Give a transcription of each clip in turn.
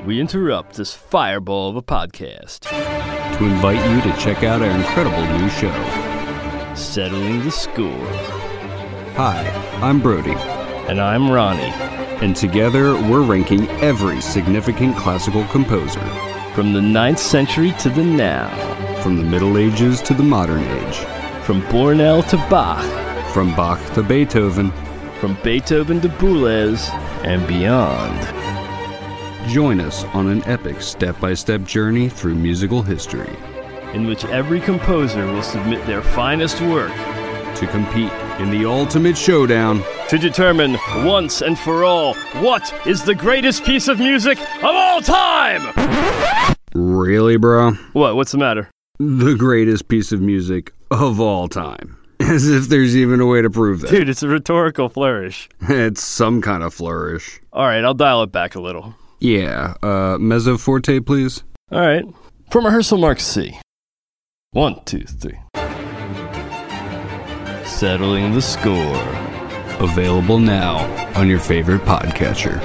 we interrupt this fireball of a podcast to invite you to check out our incredible new show, Settling the Score. Hi, I'm Brody. And I'm Ronnie. And together, we're ranking every significant classical composer. From the 9th century to the now. From the Middle Ages to the modern age. From Bornel to Bach. From Bach to Beethoven. From Beethoven to Boulez and beyond. Join us on an epic step-by-step journey through musical history, in which every composer will submit their finest work to compete in the ultimate showdown to determine once and for all what is the greatest piece of music of all time! Really, bro? What's the matter? The greatest piece of music of all time. As if there's even a way to prove that. Dude, it's a rhetorical flourish. It's some kind of flourish. All right, I'll dial it back a little. Yeah, mezzo forte, please. All right, from rehearsal mark C. 1, 2, 3. Settling the Score. Available now on your favorite podcatcher.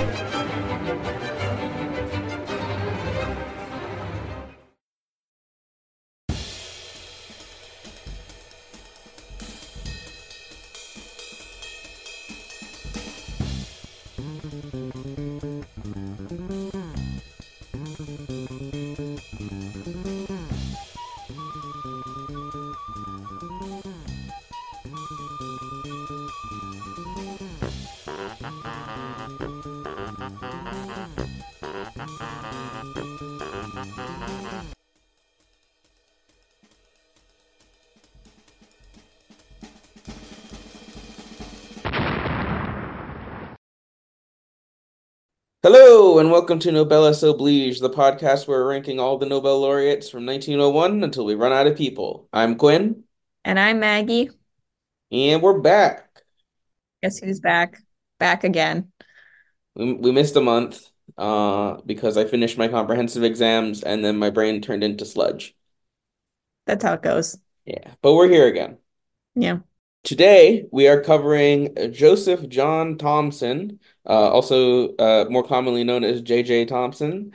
Hello, and welcome to Nobelus Oblige, the podcast where we're ranking all the Nobel laureates from 1901 until we run out of people. I'm Quinn. And I'm Maggie. And we're back. Guess who's back? Back again. We missed a month because I finished my comprehensive exams and then my brain turned into sludge. That's how it goes. Yeah, but we're here again. Yeah. Today, we are covering Joseph John Thomson, also more commonly known as J.J. Thomson.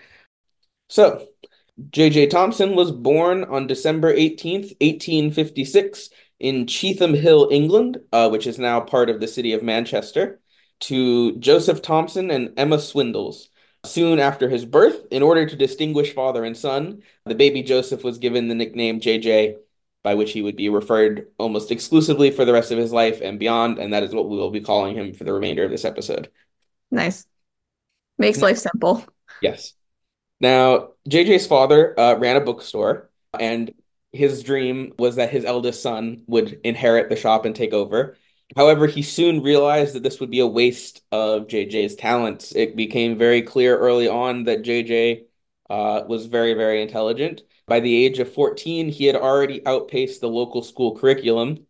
So, J.J. Thomson was born on December 18th, 1856 in Cheetham Hill, England, which is now part of the city of Manchester, to Joseph Thomson and Emma Swindles. Soon after his birth, in order to distinguish father and son, the baby Joseph was given the nickname J.J., by which he would be referred almost exclusively for the rest of his life and beyond, and that is what we will be calling him for the remainder of this episode. Nice. Makes life simple. Yes. Now, JJ's father ran a bookstore, and his dream was that his eldest son would inherit the shop and take over. However, he soon realized that this would be a waste of JJ's talents. It became very clear early on that JJ was very, very intelligent. By the age of 14, he had already outpaced the local school curriculum.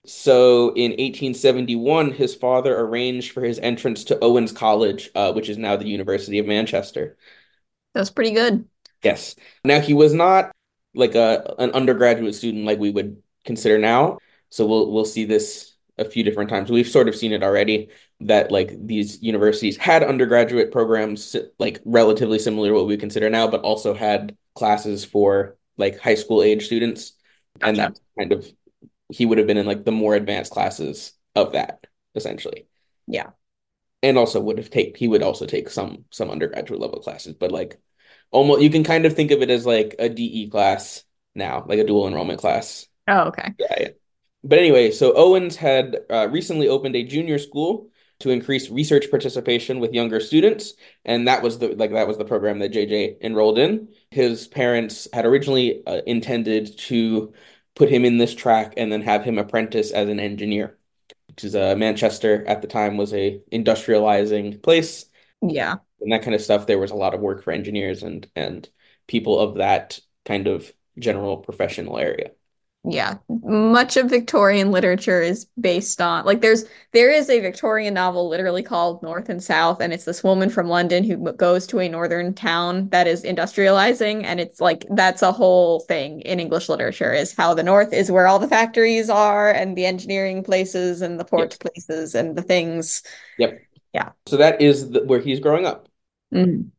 So in 1871, his father arranged for his entrance to Owens College, which is now the University of Manchester. That was pretty good. Yes. Now, he was not like an undergraduate student like we would consider now. So we'll see this a few different times. We've sort of seen it already, that like these universities had undergraduate programs like relatively similar to what we consider now, but also had classes for like high school age students. Gotcha. And that kind of, he would have been in like the more advanced classes of that, essentially. Yeah. And also he would also take some undergraduate level classes, but like almost, you can kind of think of it as like a DE class now, like a dual enrollment class. Oh, okay. Yeah. But anyway, so Owens had recently opened a junior school to increase research participation with younger students, and that was the program that JJ enrolled in. His parents had originally intended to put him in this track and then have him apprentice as an engineer, which is Manchester at the time was a industrializing place. Yeah. And that kind of stuff. There was a lot of work for engineers and people of that kind of general professional area. Yeah. Much of Victorian literature is based on, like, there is a Victorian novel literally called North and South, and it's this woman from London who goes to a northern town that is industrializing, and it's like, that's a whole thing in English literature, is how the North is where all the factories are, and the engineering places, and the port places, and the things. Yep. Yeah. So that is where he's growing up. Mm.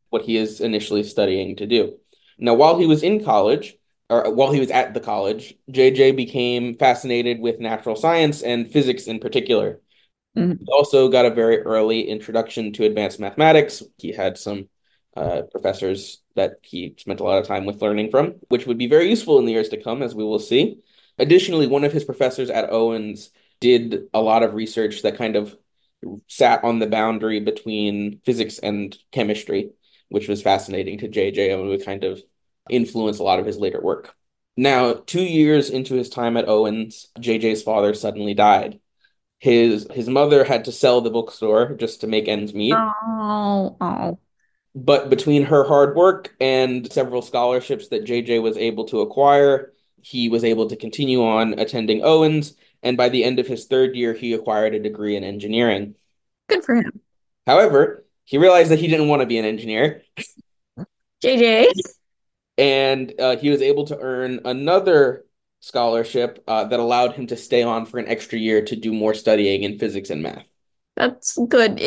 what he is initially studying to do. Now, while he was in college, or while he was at the college, JJ became fascinated with natural science and physics in particular. Mhm. He also got a very early introduction to advanced mathematics. He had some professors that he spent a lot of time with learning from, which would be very useful in the years to come, as we will see. Additionally, one of his professors at Owens did a lot of research that kind of sat on the boundary between physics and chemistry, which was fascinating to JJ and would kind of influence a lot of his later work. Now, 2 years into his time at Owens, JJ's father suddenly died. His mother had to sell the bookstore just to make ends meet. Oh, oh. But between her hard work and several scholarships that JJ was able to acquire, he was able to continue on attending Owens. And by the end of his third year, he acquired a degree in engineering. Good for him. However, he realized that he didn't want to be an engineer, JJ. and he was able to earn another scholarship that allowed him to stay on for an extra year to do more studying in physics and math. That's good.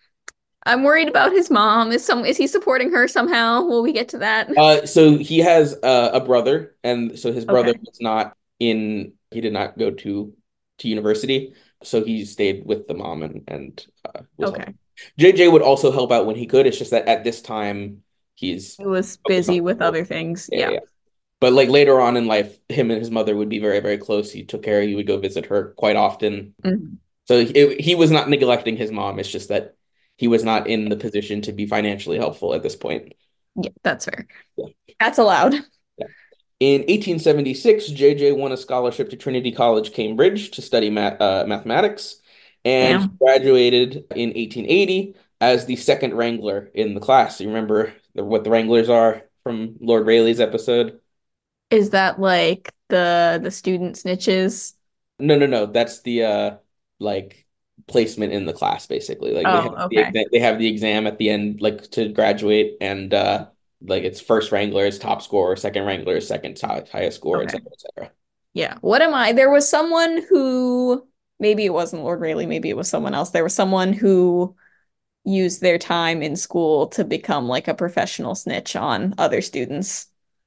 I'm worried about his mom. Is he supporting her somehow? Will we get to that? So he has a brother, and so his brother Okay. was not in. He did not go to university, so he stayed with the mom and was Okay. helping. JJ would also help out when he could. It's just that at this time he's He was focused on busy with school. other things. Yeah, Yeah. yeah. But like later on in life, him and his mother would be very, very close. He took care. He would go visit her quite often. Mhm. So he was not neglecting his mom. It's just that he was not in the position to be financially helpful at this point. Yeah, that's fair. Yeah. That's allowed. Yeah. In 1876, JJ won a scholarship to Trinity College, Cambridge, to study mathematics, and he Damn. graduated in 1880 as the second Wrangler in the class. You remember what the Wranglers are from Lord Rayleigh's episode? Is that like the student snitches? No, no, no. That's the like placement in the class, basically. Like Oh, okay. they have the exam at the end, like to graduate, and like it's first Wrangler is top scorer, second Wrangler is second highest score, Okay. etc., etc. Yeah. What am I? There was someone who maybe it wasn't Lord Rayleigh, maybe it was someone else. There was someone who used their time in school to become like a professional snitch on other students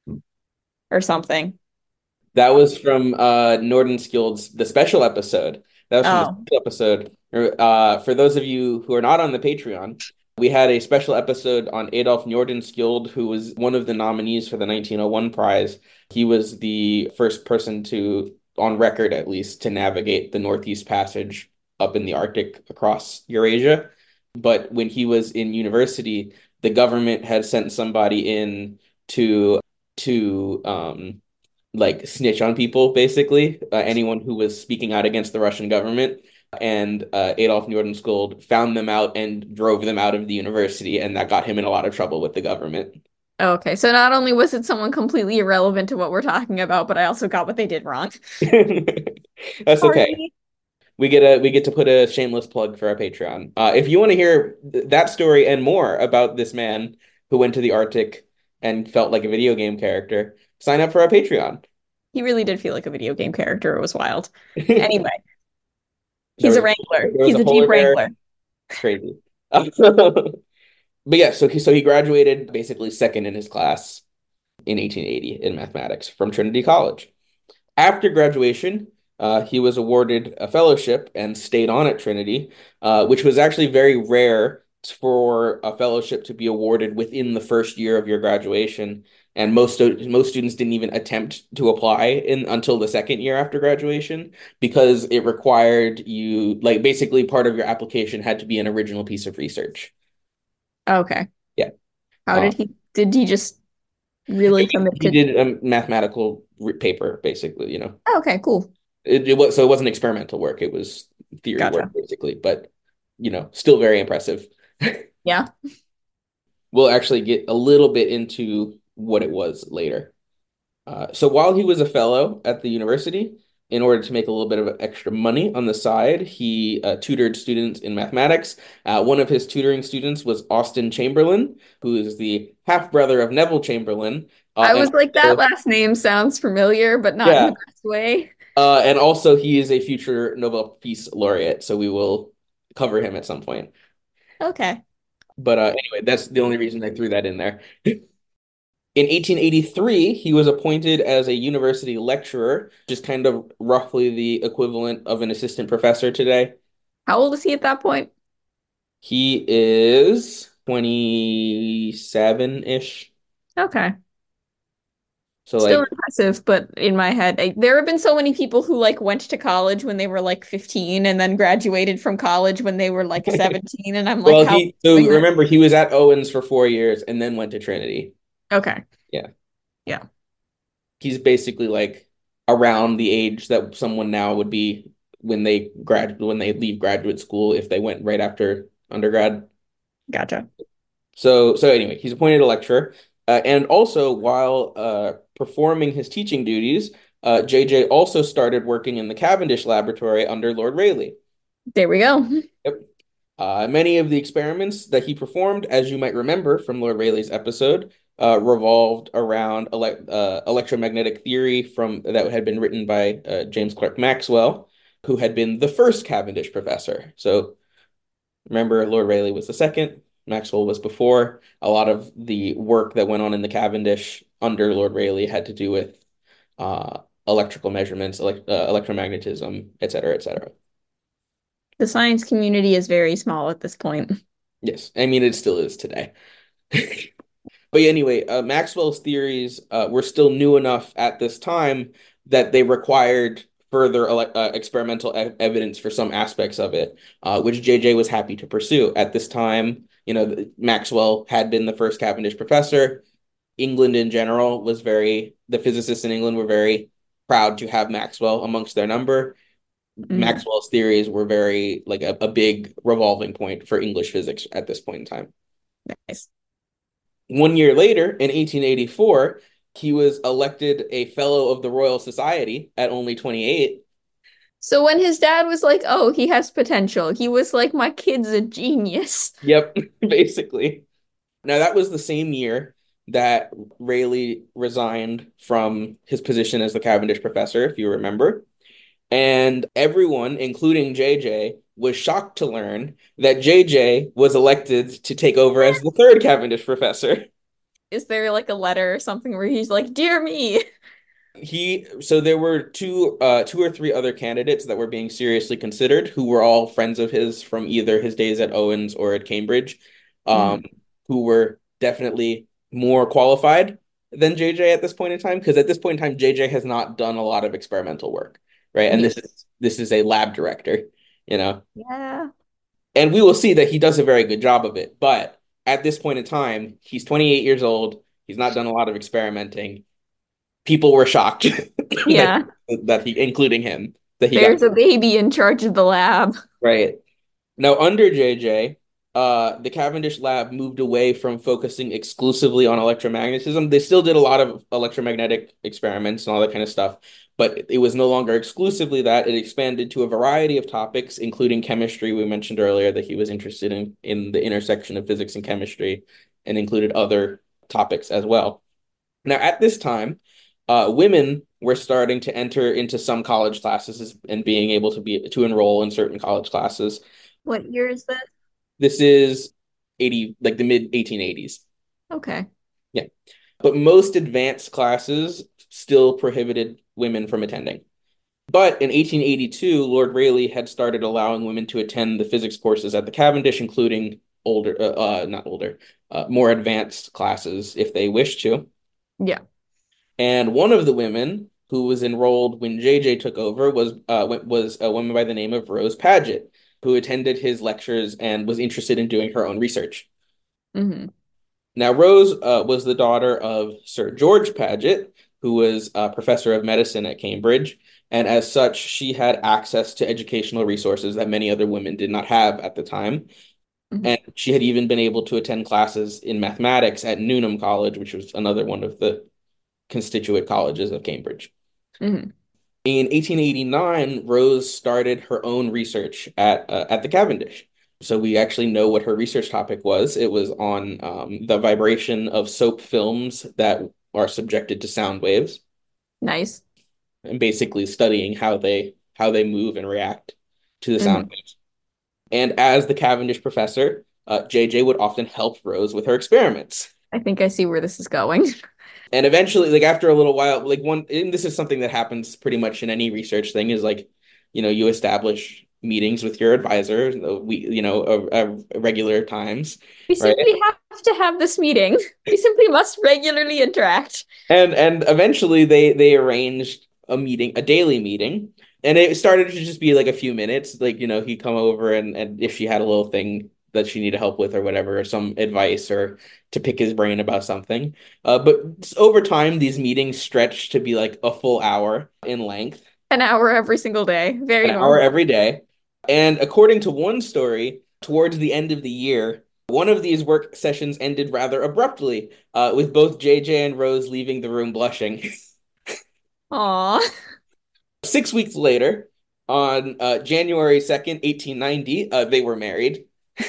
or something. That was from Nordenskiold's the special episode. That was from the Oh, special episode. For those of you who are not on the Patreon, we had a special episode on Adolf Nordenskiold, who was one of the nominees for the 1901 prize. He was the first person to, on record at least, to navigate the Northeast Passage up in the Arctic across Eurasia. But when he was in university, the government had sent somebody in to like snitch on people, basically, anyone who was speaking out against the Russian government. And Adolf Nordenskiold found them out and drove them out of the university, and that got him in a lot of trouble with the government. okay. So not only was it someone completely irrelevant to what we're talking about, but I also got what they did wrong. That's okay. Sorry. We get to put a shameless plug for our Patreon. If you want to hear that story and more about this man who went to the Arctic and felt like a video game character, sign up for our Patreon. He really did feel like a video game character. It was wild. There Anyway, he's a Wrangler. there was He's a a Jeep polar bear. Wrangler. Crazy. But yeah, so he graduated basically second in his class in 1880 in mathematics from Trinity College. After graduation, he was awarded a fellowship and stayed on at Trinity, which was actually very rare for a fellowship to be awarded within the first year of your graduation. And most students didn't even attempt to apply in until the second year after graduation because it required you, like basically part of your application had to be an original piece of research. Okay. Yeah. How Uh, did he just really commit he to? did a mathematical paper, basically, Oh, okay, cool. It wasn't experimental work, it was theory work, Gotcha. basically, but still very impressive. Yeah. We'll actually get a little bit into what it was later. So while he was a fellow at the university, in order to make a little bit of extra money on the side, he tutored students in mathematics. One of his tutoring students was Austin Chamberlain, who is the half brother of Neville Chamberlain, I and was like, that also, last name sounds familiar, but not in the yeah, best way. and also he is a future Nobel Peace Laureate, so we will cover him at some point. Okay. But anyway, that's the only reason I threw that in there. In 1883, he was appointed as a university lecturer, just kind of roughly the equivalent of an assistant professor today. How old is he at that point? He is 27-ish. Okay. So Still like impressive, but in my head, there have been so many people who like went to college when they were like 15 and then graduated from college when they were like 17, and I'm like, well, how he so doing that? remember he was at Owens for 4 years and then went to Trinity. Okay. Yeah. Yeah. He's basically like around the age that someone now would be when they leave graduate school if they went right after undergrad. Gotcha. So anyway, he's appointed a lecturer, and also while performing his teaching duties, JJ also started working in the Cavendish laboratory under Lord Rayleigh. There we go. Yep. Many of the experiments that he performed, as you might remember from Lord Rayleigh's episode, revolved around electromagnetic theory from that had been written by James Clerk Maxwell, who had been the first Cavendish professor. So remember, Lord Rayleigh was the second, Maxwell was before. A lot of the work that went on in the Cavendish under Lord Rayleigh had to do with electrical measurements, electromagnetism, et cetera, et cetera. The science community is very small at this point. Yes, I mean, it still is today. But yeah, anyway, Maxwell's theories were still new enough at this time that they required further experimental evidence for some aspects of it, which JJ was happy to pursue. At this time, Maxwell had been the first Cavendish professor. England in general the physicists in England were very proud to have Maxwell amongst their number. Mhm. Maxwell's theories were very, like a big revolving point for English physics at this point in time. Nice. 1 year later, in 1884, he was elected a Fellow of the Royal Society at only 28. So when his dad was like, "Oh, he has potential," he was like, "My kid's a genius." Yep, basically. Now, that was the same year that Rayleigh resigned from his position as the Cavendish professor, if you remember. And everyone, including JJ, was shocked to learn that JJ was elected to take over as the third Cavendish professor. Is there like a letter or something where he's like, "Dear me"? So there were two or three other candidates that were being seriously considered who were all friends of his from either his days at Owens or at Cambridge, um, Mhm. who were definitely more qualified than JJ at this point in time, because at this point in time, JJ has not done a lot of experimental work, right? And this Yes. is this is a lab director, you know, Yeah. and we will see that he does a very good job of it. But at this point in time, he's 28 years old. He's not done a lot of experimenting. People were shocked that Yeah. including him, that he got There's a baby in charge of the lab. right. Now, under JJ, the Cavendish lab moved away from focusing exclusively on electromagnetism. They still did a lot of electromagnetic experiments and all that kind of stuff, but it was no longer exclusively that. It expanded to a variety of topics, including chemistry. We mentioned earlier that he was interested in the intersection of physics and chemistry, and included other topics as well. Now, at this time, women were starting to enter into some college classes and being able to enroll in certain college classes. What year is that? This is 80, like the mid 1880s. Okay. Yeah. But most advanced classes still prohibited women from attending. But in 1882, Lord Rayleigh had started allowing women to attend the physics courses at the Cavendish, including not older, more advanced classes if they wished to. Yeah. And one of the women who was enrolled when JJ took over was a woman by the name of Rose Paget, who attended his lectures and was interested in doing her own research. Hmm. Now, Rose was the daughter of Sir George Paget, who was a professor of medicine at Cambridge, and as such, she had access to educational resources that many other women did not have at the time. Hmm. And she had even been able to attend classes in mathematics at Newnham College, which was another one of the constituent colleges of Cambridge. Hmm. In 1889, Rose started her own research at the Cavendish. So we actually know what her research topic was. It was on the vibration of soap films that are subjected to sound waves, Nice. and basically studying how they move and react to the sound Hmm. waves. And as the Cavendish professor, JJ would often help Rose with her experiments. I think I see where this is going. And eventually, like after a little while, like and this is something that happens pretty much in any research thing, is like, you establish meetings with your advisor, regular times, We right? simply have to have this meeting. We simply must regularly interact. And eventually they arranged a daily meeting, and it started to just be like a few minutes, like he'd come over and if she had a little thing that she needed help with or whatever, or some advice or to pick his brain about something. But over time, these meetings stretched to be like a full hour in length, An hour every single day. Very an hour normal. every day. And according to one story, towards the end of the year, one of these work sessions ended rather abruptly, with both JJ and Rose leaving the room blushing. Aw. 6 weeks later, on January 2nd, 1890, they were married.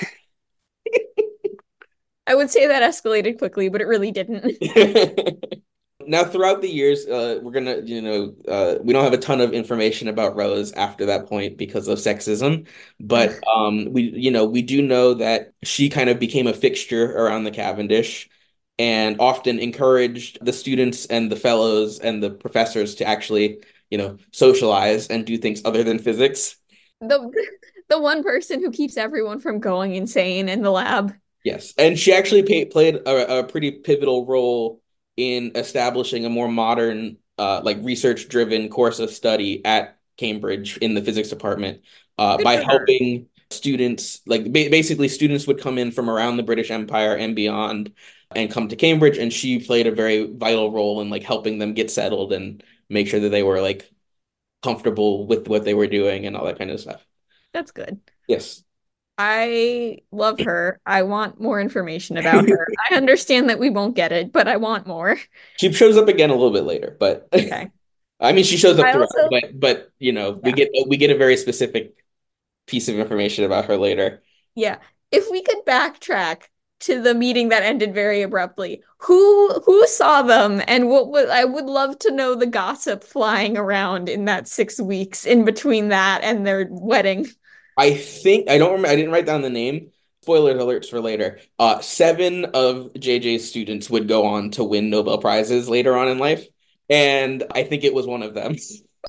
I would say that escalated quickly, but it really didn't. Now, throughout the years, we're gonna, we don't have a ton of information about Rose after that point because of sexism, but we do know that she kind of became a fixture around the Cavendish and often encouraged the students and the fellows and the professors to actually, socialize and do things other than physics. The the one person who keeps everyone from going insane in the lab. Yes, and she actually played a pretty pivotal role in establishing a more modern, like research-driven course of study at Cambridge in the physics department, Good by for her. helping students, like basically students would come in from around the British Empire and beyond and come to Cambridge, and she played a very vital role in like helping them get settled and make sure that they were like comfortable with what they were doing and all that kind of stuff. That's good. Yes. I love her. I want more information about her. I understand that we won't get it, but I want more. She shows up again a little bit later, but Okay. I mean, she shows up I throughout, also, but we yeah, get a very specific piece of information about her later. yeah. If we could backtrack to the meeting that ended very abruptly, who saw them and what was I would love to know the gossip flying around in that 6 weeks in between that and their wedding. I think I don't remember. I didn't write down the name. Spoiler alerts for later. Seven of JJ's students would go on to win Nobel Prizes later on in life, and I think it was one of them.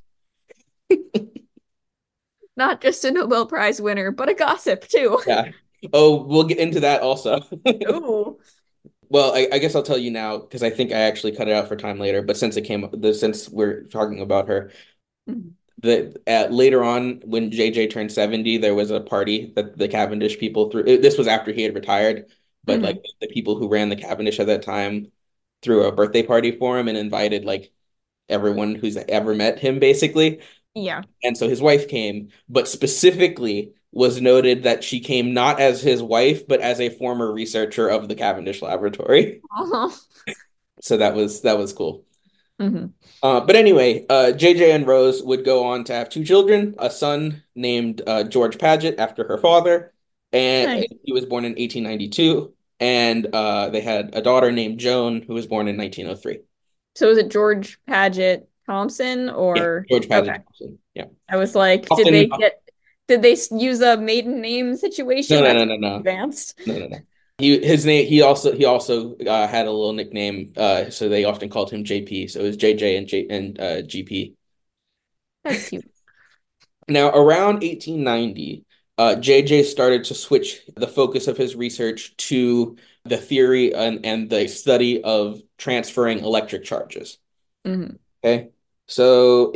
Not just a Nobel Prize winner, but a gossip too. Yeah. Oh, we'll get into that also. Ooh. Well, I guess I'll tell you now because I think I actually cut it out for time later. But since it came up, since we're talking about her, Mhm. later on when JJ turned 70, there was a party that the Cavendish people threw. This was after he had retired, but like Mhm. the people who ran the Cavendish at that time threw a birthday party for him and invited like everyone who's ever met him basically. Yeah. And so his wife came, but specifically was noted that she came not as his wife, but as a former researcher of the Cavendish laboratory. Uh-huh. So that was cool. Mhm. But anyway, JJ and Rose would go on to have two children, a son named George Paget after her father, and Nice. he was born in 1892, and they had a daughter named Joan who was born in 1903. So is it George Paget Thompson Yeah, or George Paget okay. Thompson. Yeah. I was like, Often, did they use a maiden name no, situation? no, That's no, no, no, advanced. no, no, no. His name he also had a little nickname, so they often called him JP. So it was JJ and GP. That's cute. Now, around 1890, JJ started to switch the focus of his research to the theory and the study of transferring electric charges. Hmm. Okay. So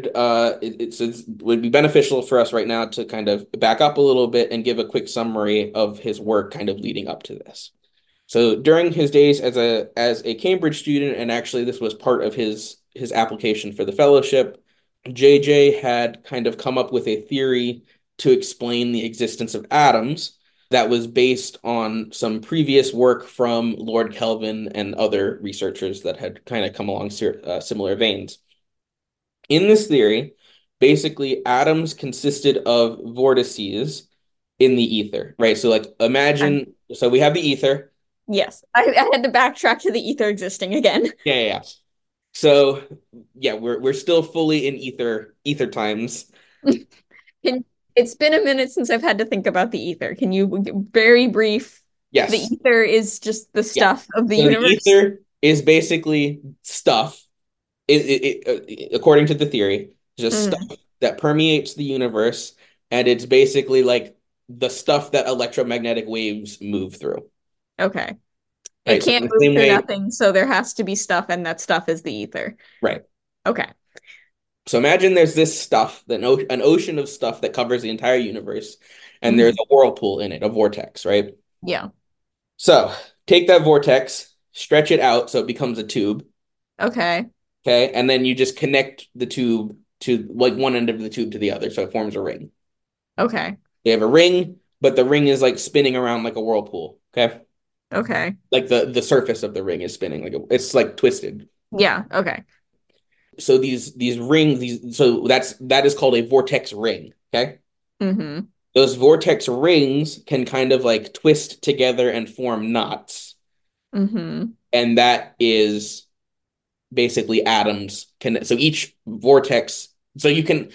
it would be beneficial for us right now to kind of back up a little bit and give a quick summary of his work kind of leading up to this. So during his days as a Cambridge student, and actually this was part of his application for the fellowship, JJ had kind of come up with a theory to explain the existence of atoms that was based on some previous work from Lord Kelvin and other researchers that had kind of come along similar veins. In this theory, basically atoms consisted of vortices in the ether, right? So like Okay. imagine, so we have the ether. Yes. I had to backtrack to the ether existing again. Yeah, yeah, yeah. So yeah, we're still fully in ether times. Can It's been a minute since I've had to think about the ether. Can you very brief? The Yes. ether is just the Yeah. stuff of the So the universe. ether is basically stuff. According to the theory, just Mm, stuff that permeates the universe, and it's basically like the stuff that electromagnetic waves move through. okay. It Right. So in can't the move same through way, nothing, so there has to be stuff, and that stuff is the ether. right. Okay. So imagine there's this stuff, an ocean of stuff that covers the entire universe, and there's Hmm. a whirlpool in it, a vortex, right? Yeah. So take that vortex, stretch it out so it becomes a tube, Okay. okay? And then you just connect the tube to like one end of the tube to the other, so it forms a ring. Okay. They have a ring, but the ring is like spinning around like a whirlpool, okay? Okay. Like the surface of the ring is spinning, it's like twisted. Yeah. Okay. So these rings, that is called a vortex ring, okay? Hmm. Those vortex rings can kind of like twist together and form knots. Hmm. And that is basically atoms can so each vortex so you can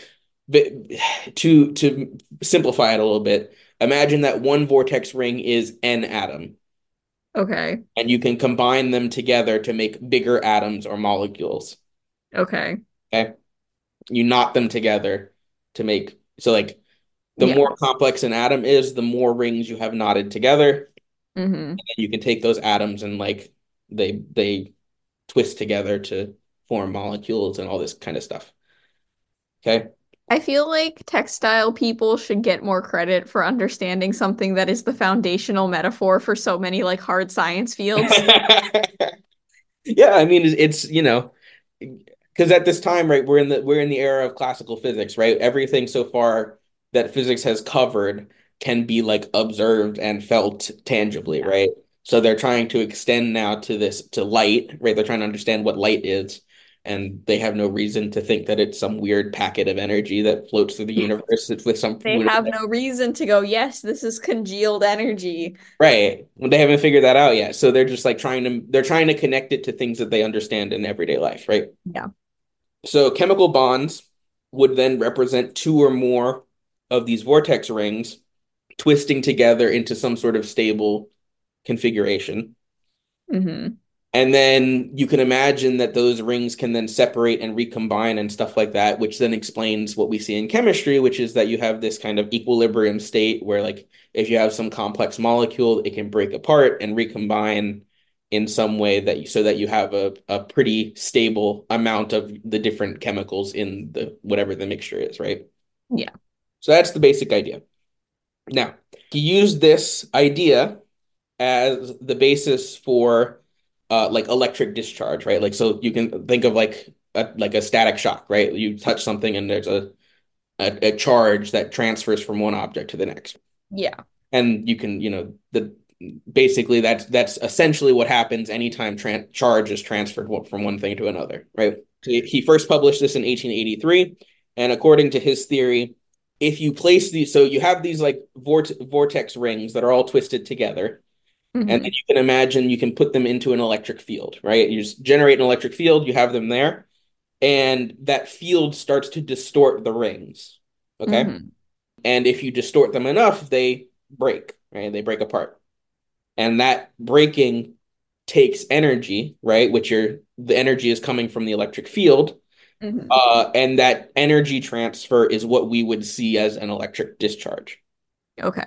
to simplify it a little bit, imagine that one vortex ring is an atom Okay. and you can combine them together to make bigger atoms or molecules. Okay. Okay. You knot them together to make so like the Yeah. more complex an atom is, the more rings you have knotted together. Hmm. And you can take those atoms and like they twist together to form molecules and all this kind of stuff. Okay. I feel like textile people should get more credit for understanding something that is the foundational metaphor for so many like hard science fields. Yeah, I mean it's because at this time, right, we're in the era of classical physics, right? Everything so far that physics has covered can be like observed and felt tangibly, Yeah. right? So they're trying to extend now to light, right? They're trying to understand what light is, and they have no reason to think that it's some weird packet of energy that floats through the universe with some They have no reason to go, yes, this is congealed energy. right. Well, they haven't figured that out yet. So they're just like they're trying to connect it to things that they understand in everyday life, right? Yeah. So chemical bonds would then represent two or more of these vortex rings twisting together into some sort of stable configuration. Hmm. And then you can imagine that those rings can then separate and recombine and stuff like that, which then explains what we see in chemistry, which is that you have this kind of equilibrium state where, like, if you have some complex molecule, it can break apart and recombine in some way so that you have a pretty stable amount of the different chemicals in the whatever the mixture is, right? Yeah. So that's the basic idea. Now, he used this idea as the basis for like electric discharge, right? Like so you can think of like a static shock, right? You touch something and there's a charge that transfers from one object to the next. Yeah. And you can, the basically that's essentially what happens anytime charge is transferred from one thing to another, right? So he first published this in 1883, and according to his theory, if you place these, so you have these like vortex rings that are all twisted together, and then Hmm. you can imagine you can put them into an electric field, right? You just generate an electric field, you have them there, and that field starts to distort the rings. Okay. Hmm. And if you distort them enough, they break, right? They break apart. And that breaking takes energy, right? The energy is coming from the electric field. Hmm. And that energy transfer is what we would see as an electric discharge. Okay.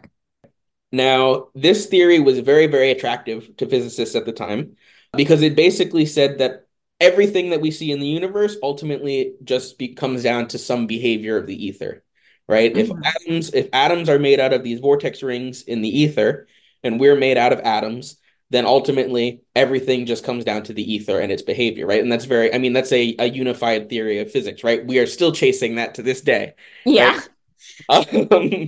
Now, this theory was very, very attractive to physicists at the time because it basically said that everything that we see in the universe ultimately just comes down to some behavior of the ether, right? If Hmm. atoms are made out of these vortex rings in the ether and we're made out of atoms, then ultimately everything just comes down to the ether and its behavior, right? And I mean, that's a unified theory of physics, right? We are still chasing that to this day, right? Yeah. Um,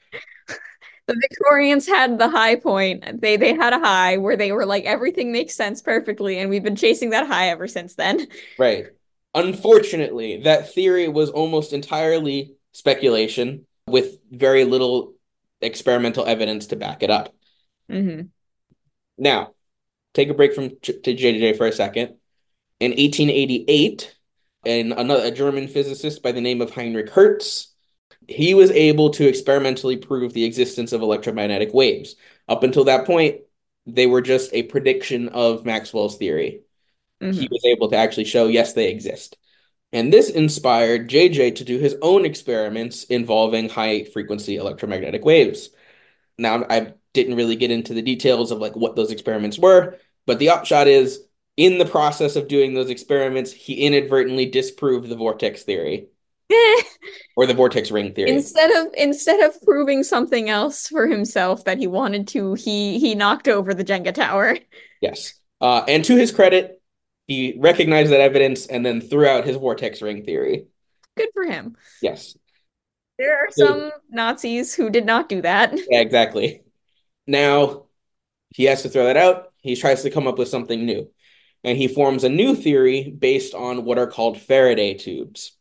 The Victorians had the high point. They had a high where they were like everything makes sense perfectly, and we've been chasing that high ever since then. Right. Unfortunately, that theory was almost entirely speculation with very little experimental evidence to back it up. Hmm. Now, take a break to JJ for a second. In 1888, a German physicist by the name of Heinrich Hertz He was able to experimentally prove the existence of electromagnetic waves. Up until that point, they were just a prediction of Maxwell's theory. He Hmm. was able to actually show, yes, they exist. And this inspired JJ to do his own experiments involving high frequency electromagnetic waves. Now, I didn't really get into the details of like what those experiments were, but the upshot is in the process of doing those experiments, he inadvertently disproved the vortex theory or the vortex ring theory. Instead of proving something else for himself that he wanted to, he knocked over the Jenga tower. Yes. And to his credit, he recognized that evidence and then threw out his vortex ring theory. Good for him. Yes. There are So, some Nazis who did not do that. yeah, exactly. Now he has to throw that out. He tries to come up with something new. And he forms a new theory based on what are called Faraday tubes.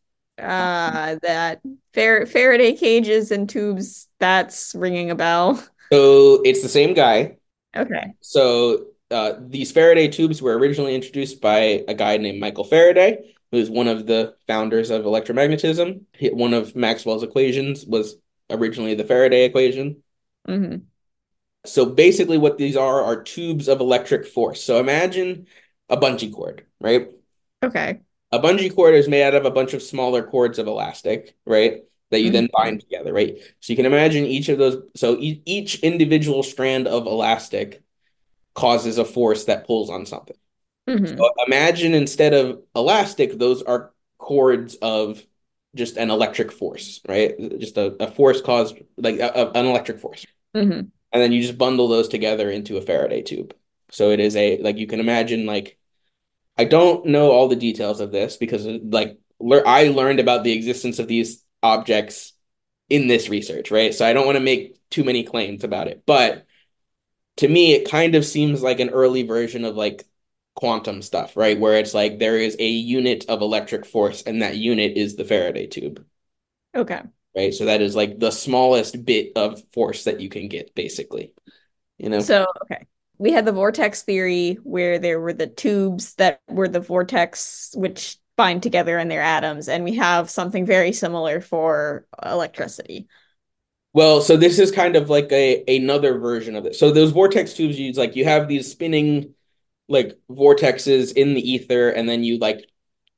That Faraday cages and tubes, that's ringing a bell. So it's the same guy. Okay. So these Faraday tubes were originally introduced by a guy named Michael Faraday, who's one of the founders of electromagnetism. One of Maxwell's equations was originally the Faraday equation. Hmm. So basically, what these are tubes of electric force. So imagine a bungee cord, right? Okay. A bungee cord is made out of a bunch of smaller cords of elastic, right? That you then Hmm. bind together, right? So you can imagine each of those. So each individual strand of elastic causes a force that pulls on something. Hmm. So imagine instead of elastic, those are cords of just an electric force, right? Just a force caused, like an electric force. Hmm. And then you just bundle those together into a Faraday tube. So it is like you can imagine, like, I don't know all the details of this because like I learned about the existence of these objects in this research, right? So I don't want to make too many claims about it, but to me, it kind of seems like an early version of like quantum stuff, right? Where it's like there is a unit of electric force, and that unit is the Faraday tube, Okay. right? So that is like the smallest bit of force that you can get, basically, you know? So, okay. We had the vortex theory where there were the tubes that were the vortex which bind together in their atoms, and we have something very similar for electricity. Well, so this is kind of like a another version of it. So those vortex tubes, you have these spinning like vortexes in the ether, and then you like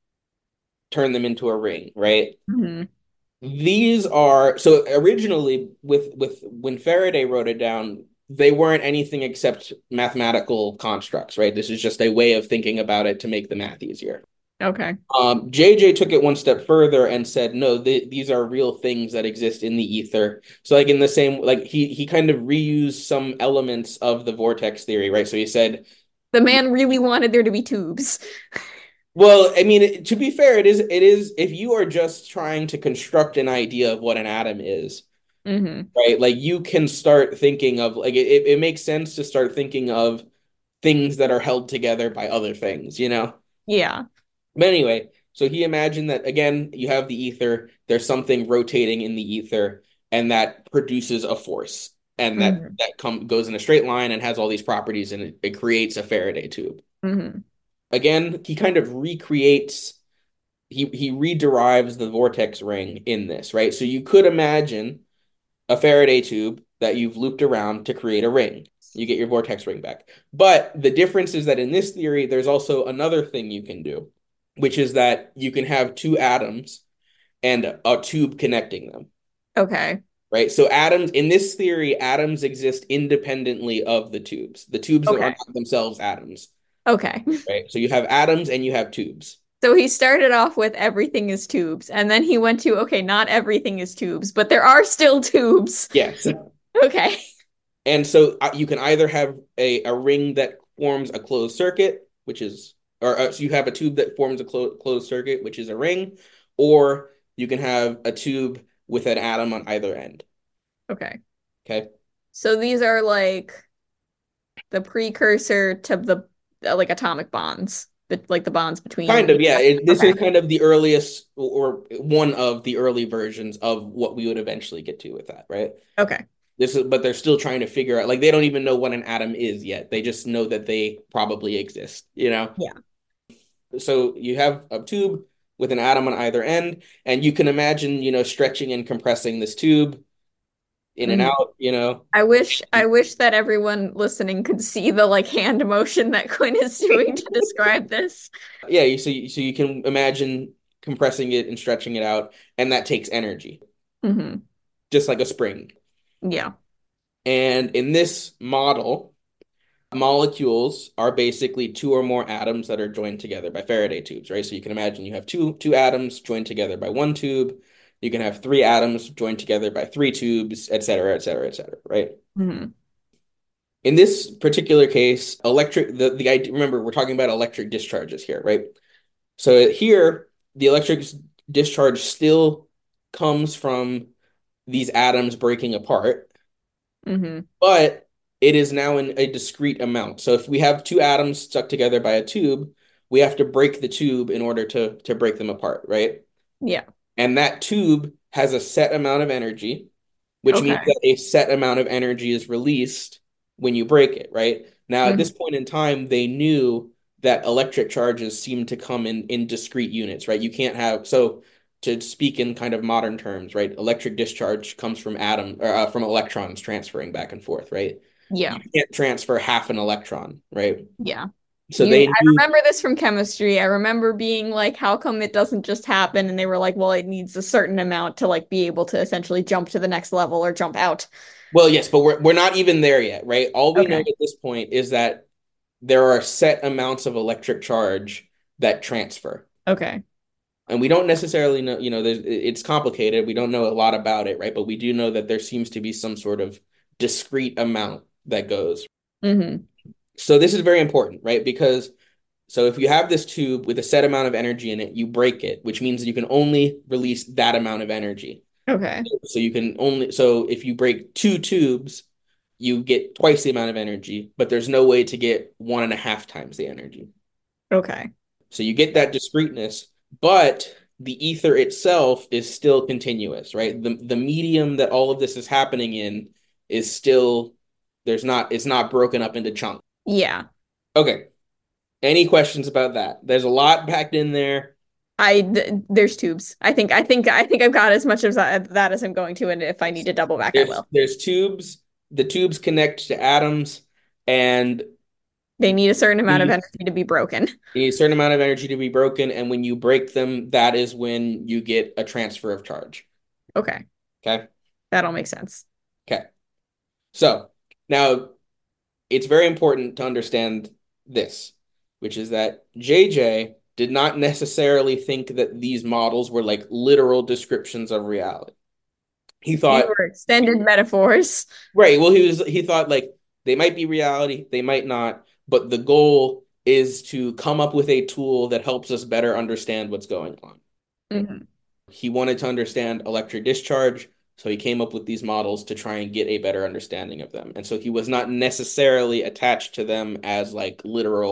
turn them into a ring, right? Hmm. These are so originally with when Faraday wrote it down, they weren't anything except mathematical constructs, right? This is just a way of thinking about it to make the math easier. Okay. JJ took it one step further and said, no, these are real things that exist in the ether. So like in the same, like he kind of reused some elements of the vortex theory, right? So he said, The man really wanted there to be tubes. well, I mean, to be fair, it is if you are just trying to construct an idea of what an atom is, Hmm. right? Like you can start thinking of like it makes sense to start thinking of things that are held together by other things, you know? Yeah. But anyway, so he imagined that again, you have the ether, there's something rotating in the ether, and that produces a force. And that Hmm. goes in a straight line and has all these properties, and it creates a Faraday tube. Hmm. Again, he kind of recreates he rederives the vortex ring in this, right? So you could imagine a Faraday tube that you've looped around to create a ring. You get your vortex ring back. But the difference is that in this theory, there's also another thing you can do, which is that you can have two atoms and a tube connecting them, Okay. right? So atoms in this theory, atoms exist independently of the tubes. The tubes are Okay. not themselves atoms, Okay. right? So you have atoms and you have tubes. So he started off with everything is tubes, and then he went to, okay, not everything is tubes, but there are still tubes. Yes. Okay. And so you can either have a ring that forms a closed circuit, which is, or so you have a tube that forms a closed circuit, which is a ring, or you can have a tube with an atom on either end. Okay. Okay. So these are like the precursor to the like atomic bonds, but like the bonds Kind between. of, yeah. This Okay. is kind of the earliest or one of the early versions of what we would eventually get to with that, right? Okay. But they're still trying to figure out, like, they don't even know what an atom is yet. They just know that they probably exist, you know? Yeah. So you have a tube with an atom on either end. And you can imagine, stretching and compressing this tube in and Mhm. out. I wish that everyone listening could see the like hand motion that Quinn is doing to describe this. Yeah, so you can imagine compressing it and stretching it out, and that takes energy, Hmm. just like a spring. Yeah. And in this model, molecules are basically two or more atoms that are joined together by Faraday tubes, right? So you can imagine you have two atoms joined together by one tube. You can have three atoms joined together by three tubes, et cetera, et cetera, et cetera, right? Hmm. In this particular case, the idea, remember, we're talking about electric discharges here, right? So here, the electric discharge still comes from these atoms breaking apart, Hmm. but it is now in a discrete amount. So if we have two atoms stuck together by a tube, we have to break the tube in order to break them apart, right? Yeah. And that tube has a set amount of energy, which means Okay. that a set amount of energy is released when you break it, right? Now, at this Hmm. point in time, they knew that electric charges seem to come in discrete units, right? You can't have, so to speak in kind of modern terms, right? Electric discharge comes from from electrons transferring back and forth, right? You Yeah. can't transfer half an electron, right? Yeah. So they I knew, remember this from chemistry. I remember being like, how come it doesn't just happen? And they were like, well, it needs a certain amount to like be able to essentially jump to the next level or jump out. well, yes, but we're not even there yet, right? All we know Okay. at this point is that there are set amounts of electric charge that transfer. Okay. And we don't necessarily know, it's complicated. We don't know a lot about it, right? But we do know that there seems to be some sort of discrete amount that goes. Hmm. So this is very important, right? Because so if you have this tube with a set amount of energy in it, you break it, which means that you can only release that amount of energy. Okay. So if you break two tubes, you get twice the amount of energy, but there's no way to get 1.5 times the energy. Okay. So you get that discreteness, but the ether itself is still continuous, right? The medium that all of this is happening in is still it's not broken up into chunks. Yeah. Okay. Any questions about that? There's a lot packed in there. There's tubes. I think I've got as much of that as I'm going to, and if I need to double back, I will. There's tubes. The tubes connect to atoms, and They need a certain amount of you energy to be broken. need a certain amount of energy to be broken, and when you break them, that is when you get a transfer of charge. Okay. Okay. That'll make sense. Okay. So now it's very important to understand this, which is that JJ did not necessarily think that these models were like literal descriptions of reality. He These thought, were extended metaphors. right, well, he thought like they might be reality, they might not, but the goal is to come up with a tool that helps us better understand what's going on. Hmm. He wanted to understand electric discharge, so he came up with these models to try and get a better understanding of them. And so he was not necessarily attached to them as like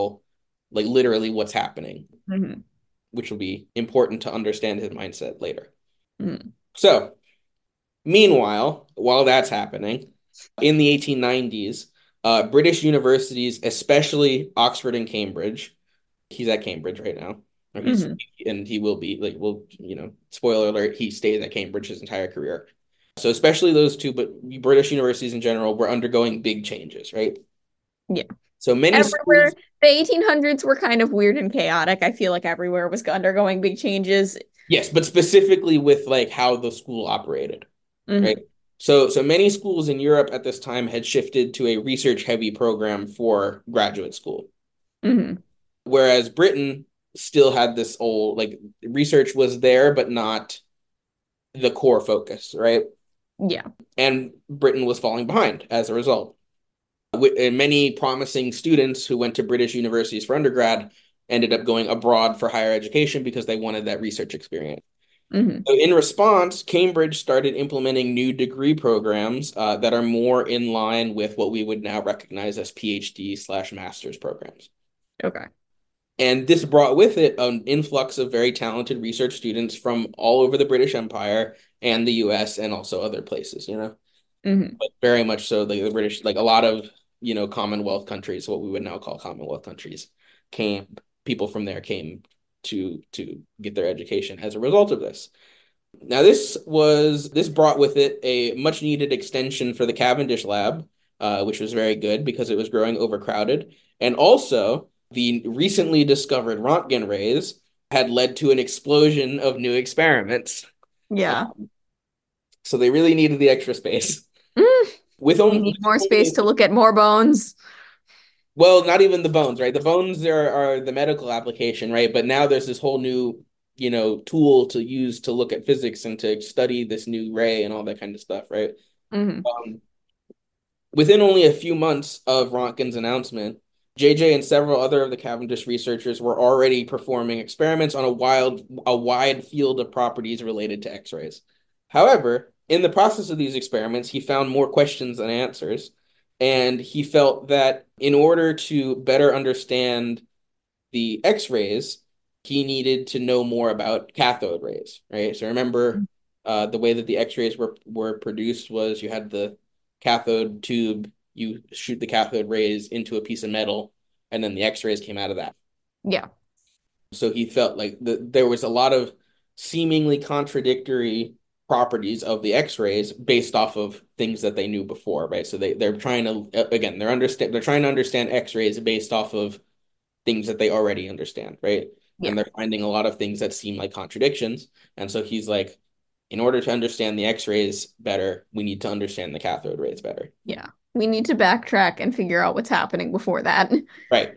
literally what's happening, Hmm. which will be important to understand his mindset later. Hmm. So, meanwhile, while that's happening, in the 1890s, British universities, especially Oxford and Cambridge, he's at Cambridge right now, or Hmm. he will be like, well, spoiler alert, he stayed at Cambridge his entire career. So especially those two, but British universities in general were undergoing big changes, right? Yeah. So many Everywhere, schools, the 1800s were kind of weird and chaotic. I feel like everywhere was undergoing big changes. yes, but specifically with like how the school operated, right? Hmm. So many schools in Europe at this time had shifted to a research heavy program for graduate school, Hmm. whereas Britain still had this old like research was there, but not the core focus, right? Yeah. And Britain was falling behind as a result. And many promising students who went to British universities for undergrad ended up going abroad for higher education because they wanted that research experience. Hmm. So in response, Cambridge started implementing new degree programs that are more in line with what we would now recognize as PhD/master's programs. Okay. And this brought with it an influx of very talented research students from all over the British Empire and the US and also other places, Hmm. But very much so the British, like a lot of, Commonwealth countries, what we would now call Commonwealth countries, people from there came to get their education as a result of this. Now, this brought with it a much needed extension for the Cavendish lab, which was very good because it was growing overcrowded. And also, the recently discovered Röntgen rays had led to an explosion of new experiments. Yeah. So they really needed the extra space. Mm, With we only, need more space to look at more bones. well, not even the bones, right? The bones are the medical application, right? But now there's this whole new, tool to use to look at physics and to study this new ray and all that kind of stuff, right? Hmm. Within only a few months of Röntgen's announcement, JJ and several other of the Cavendish researchers were already performing experiments on a wide field of properties related to X-rays. However, in the process of these experiments, he found more questions than answers, and he felt that in order to better understand the X-rays, he needed to know more about cathode rays, right? So remember, the way that the X-rays were produced was you had the cathode tube, you shoot the cathode rays into a piece of metal, and then the X-rays came out of that. Yeah. So he felt like there was a lot of seemingly contradictory properties of the X-rays based off of things that they knew before, right? So they're trying to again they're trying to understand X-rays based off of things that they already understand, right? Yeah. And they're finding a lot of things that seem like contradictions. And so he's like, in order to understand the X-rays better, we need to understand the cathode rays better. Yeah. We need to backtrack and figure out what's happening before that. Right.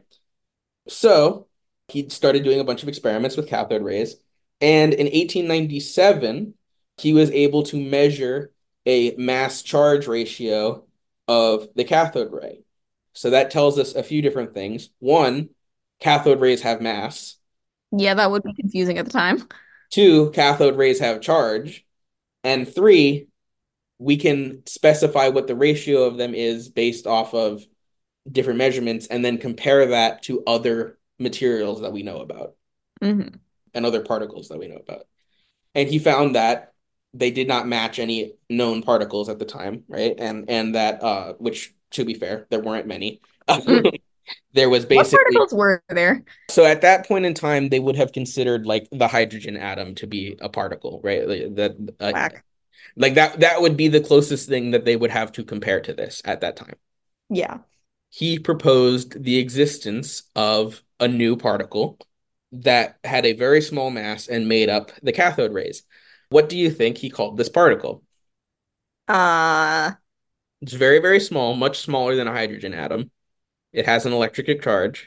So he started doing a bunch of experiments with cathode rays. And in 1897, he was able to measure a mass charge ratio of the cathode ray. So that tells us a few different things. One, cathode rays have mass. Yeah, that would be confusing at the time. Two, cathode rays have charge. And three, we can specify what the ratio of them is based off of different measurements and then compare that to other materials that we know about Hmm. and other particles that we know about. And he found that they did not match any known particles at the time, right? And that which to be fair, there weren't many. Mm. There was What basically particles were there? so at that point in time they would have considered like the hydrogen atom to be a particle, right? Whack. Like that would be the closest thing that they would have to compare to this at that time. Yeah. He proposed the existence of a new particle that had a very small mass and made up the cathode rays. What do you think he called this particle? Uh, It's very, very small, much smaller than a hydrogen atom. It has an electric charge.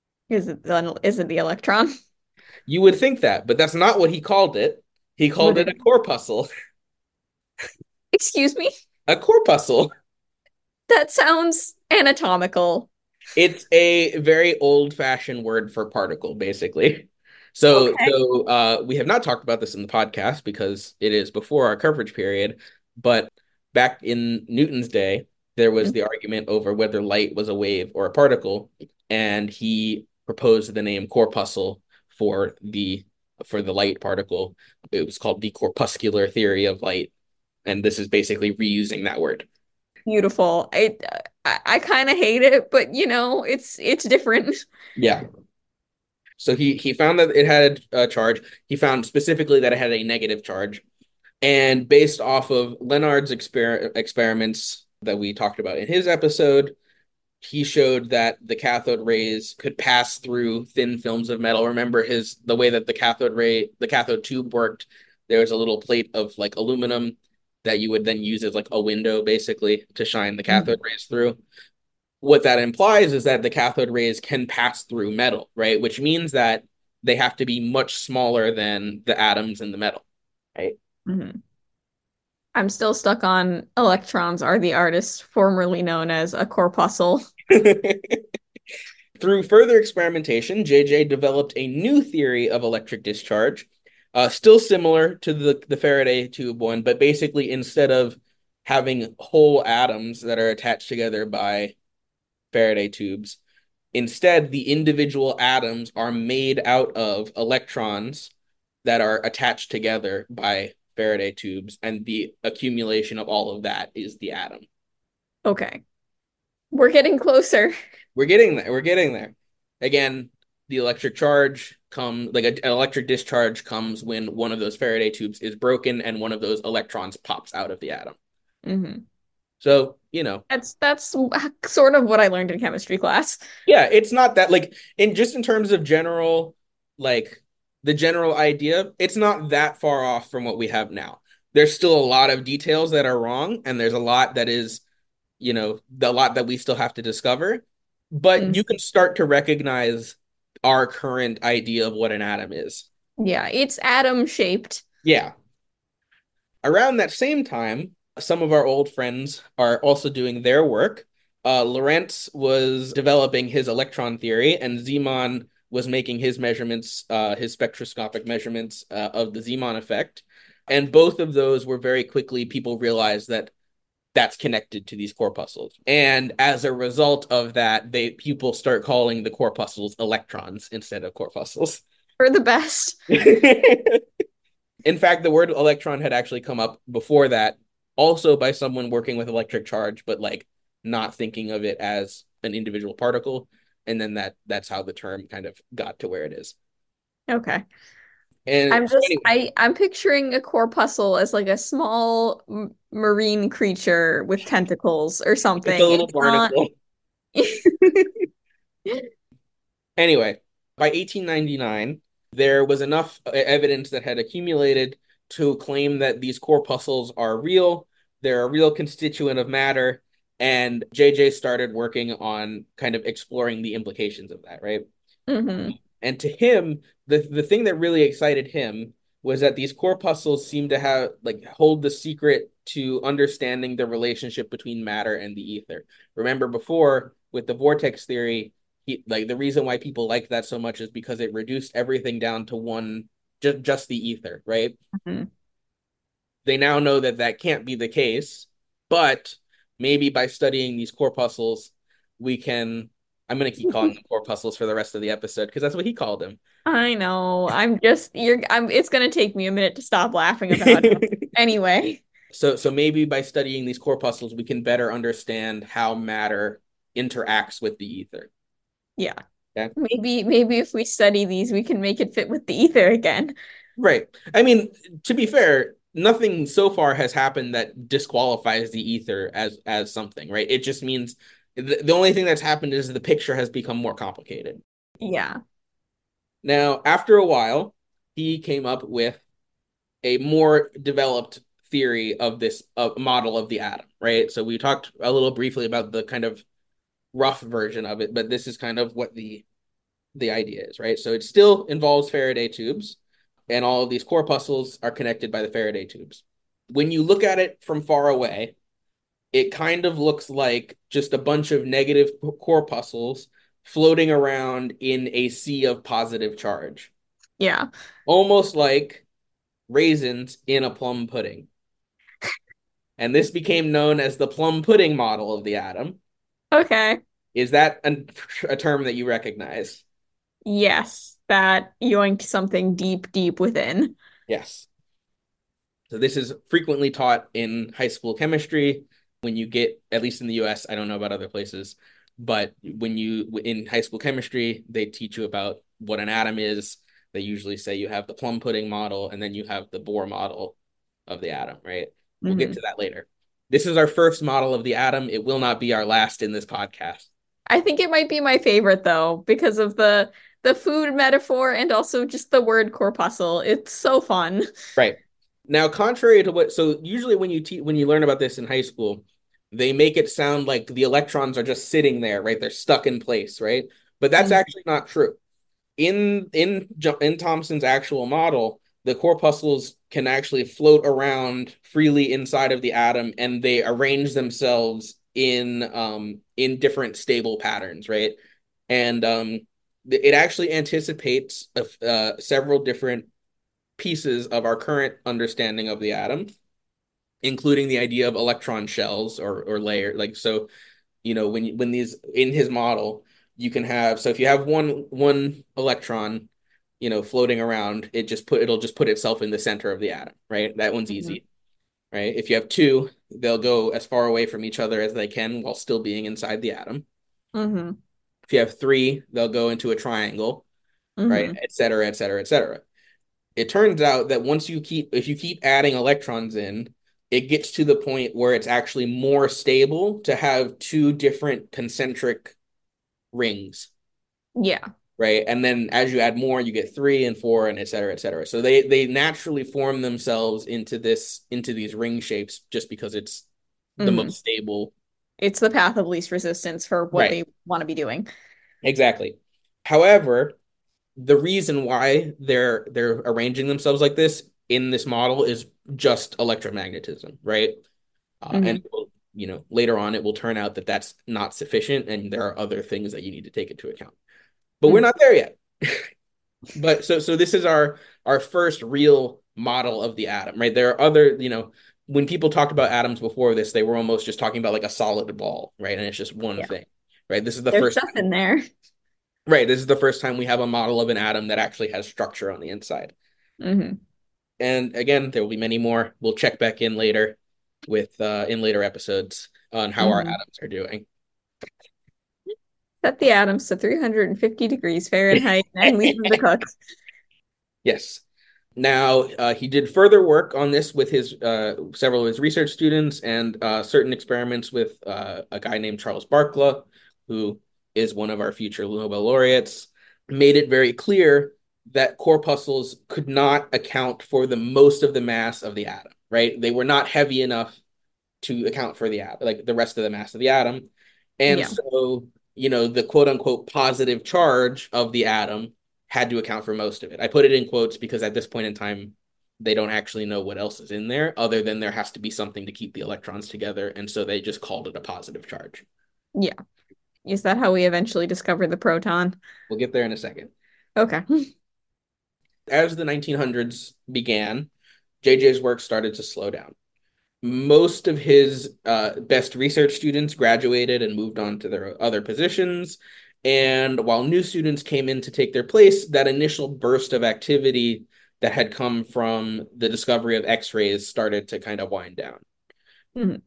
is it the electron? You would think that, but that's not what he called it. He What called it did a corpuscle. Excuse me? A corpuscle. That sounds anatomical. It's a very old-fashioned word for particle, basically. So, Okay. so we have not talked about this in the podcast because it is before our coverage period. But back in Newton's day, there was the argument over whether light was a wave or a particle, and he proposed the name corpuscle for the light particle. It was called the corpuscular theory of light, and this is basically reusing that word. Beautiful. I kind of hate it, but it's different. Yeah. So he found that it had a charge. He found specifically that it had a negative charge. And based off of Lenard's experiments that we talked about in his episode, he showed that the cathode rays could pass through thin films of metal. Remember the way that the cathode tube worked, there was a little plate of like aluminum that you would then use as like a window basically to shine the cathode rays through. What that implies is that the cathode rays can pass through metal, right? Which means that they have to be much smaller than the atoms in the metal, right? Mhm. I'm still stuck on electrons are the artist formerly known as a corpuscle. Through further experimentation, JJ developed a new theory of electric discharge, still similar to the Faraday tube one, but basically instead of having whole atoms that are attached together by Faraday tubes, instead the individual atoms are made out of electrons that are attached together by Faraday tubes, and the accumulation of all of that is the atom. Okay. We're getting closer. We're getting there. We're getting there. Again, the electric charge comes, like an electric discharge comes when one of those Faraday tubes is broken and one of those electrons pops out of the atom. Hmm. So, you know, That's sort of what I learned in chemistry class. yeah, it's not that like in terms of general, like the general idea, it's not that far off from what we have now. There's still a lot of details that are wrong, and there's a lot that is, a lot that we still have to discover. But you Mm. can start to recognize our current idea of what an atom is. Yeah, it's atom shaped. Yeah. Around that same time, some of our old friends are also doing their work. Lorentz was developing his electron theory, and Zeeman was making his measurements, his spectroscopic measurements of the Zeeman effect. And both of those were very quickly, people realized that that's connected to these corpuscles. And as a result of that, people start calling the corpuscles electrons instead of corpuscles. For the best. In fact, the word electron had actually come up before that, also by someone working with electric charge, but like not thinking of it as an individual particle. And then that's how the term kind of got to where it is. Okay. And so anyway, I'm picturing a corpuscle as like a small marine creature with tentacles or it's a something. little It's not. barnacle. Anyway, by 1899, there was enough evidence that had accumulated to claim that these corpuscles are real. They're a real constituent of matter. And JJ started working on kind of exploring the implications of that, right? Hmm. And to him, the thing that really excited him was that these corpuscles seem to have like hold the secret to understanding the relationship between matter and the ether. Remember before with the vortex theory, like the reason why people liked that so much is because it reduced everything down to one, just the ether, right? Hmm. They now know that that can't be the case, but maybe by studying these corpuscles, we can. I'm going to keep calling them corpuscles for the rest of the episode because that's what he called them. I know. It's gonna take me a minute to stop laughing about it. Anyway. So maybe by studying these corpuscles, we can better understand how matter interacts with the ether. Yeah. Okay. Maybe if we study these, we can make it fit with the ether again. Right. I mean, to be fair, nothing so far has happened that disqualifies the ether as something, right? It just means the only thing that's happened is the picture has become more complicated. Yeah. Now, after a while, he came up with a more developed theory of this model of the atom, right? So we talked a little briefly about the kind of rough version of it, but this is kind of what the idea is, right? So it still involves Faraday tubes, and all of these corpuscles are connected by the Faraday tubes. When you look at it from far away, it kind of looks like just a bunch of negative corpuscles floating around in a sea of positive charge, Yeah. almost like raisins in a plum pudding. And this became known as the plum pudding model of the atom. Okay. Is that a term that you recognize? Yes. That yoinked something deep, deep within. Yes. So this is frequently taught in high school chemistry when you get, at least in the US, I don't know about other places, but when you, in high school chemistry, they teach you about what an atom is. They usually say you have the plum pudding model and then you have the Bohr model of the atom, right? We'll get to Hmm. that later. This is our first model of the atom. It will not be our last in this podcast. I think it might be my favorite though, because of the food metaphor and also just the word corpuscle. It's so fun. Right. Now, contrary to what, so usually when you learn about this in high school, they make it sound like the electrons are just sitting there, right? They're stuck in place, right? But that's Mhm. actually not true. In Thomson's actual model, the corpuscles can actually float around freely inside of the atom, and they arrange themselves in different stable patterns, right? And it actually anticipates several different pieces of our current understanding of the atom, including the idea of electron shells or layer. Like so, when these in his model, you can have so if you have one electron, floating around, it'll just put itself in the center of the atom, right? That one's Mhm. easy, right? If you have two, they'll go as far away from each other as they can while still being inside the atom. Mhm. If you have three, they'll go into a triangle. right? Hmm. Et cetera, et cetera, et cetera. It turns out that if you keep adding electrons in, it gets to the point where it's actually more stable to have two different concentric rings, Yeah. right? And then as you add more, you get three and four and et cetera, et cetera. So they naturally form themselves into these ring shapes just because it's the Hmm. most stable. It's the path of least resistance for what Right. they want to be doing. Exactly. However, the reason why they're arranging themselves like this in this model is just electromagnetism, right? And Hmm. it will, later on it will turn out that that's not sufficient, and there are other things that you need to take into account. But we're Hmm. not there yet. But so this is our first real model of the atom, right? There are other, when people talked about atoms before this, they were almost just talking about like a solid ball, right? And it's just one Yeah. thing, right? This is the There's first stuff time, in there. right? This is the first time we have a model of an atom that actually has structure on the inside. Hmm. And again, there will be many more. We'll check back in later with in later episodes on how our Hmm. atoms are doing. Set the atoms to 350 degrees Fahrenheit and leave them to cook. Yes. Now, he did further work on this with his several of his research students and certain experiments with a guy named Charles Barkla, who is one of our future Nobel laureates. Made it very clear that corpuscles could not account for the most of the mass of the atom, right? They were not heavy enough to account for the atom, like the rest of the mass of the atom. And Yeah. so, the quote unquote positive charge of the atom had to account for most of it. I put it in quotes because at this point in time, they don't actually know what else is in there other than there has to be something to keep the electrons together. And so they just called it a positive charge. Yeah. Is that how we eventually discovered the proton? We'll get there in a second. Okay. As the 1900s began, JJ's work started to slow down. Most of his best research students graduated and moved on to their other positions. And while new students came in to take their place, that initial burst of activity that had come from the discovery of X-rays started to kind of wind down. Mhm.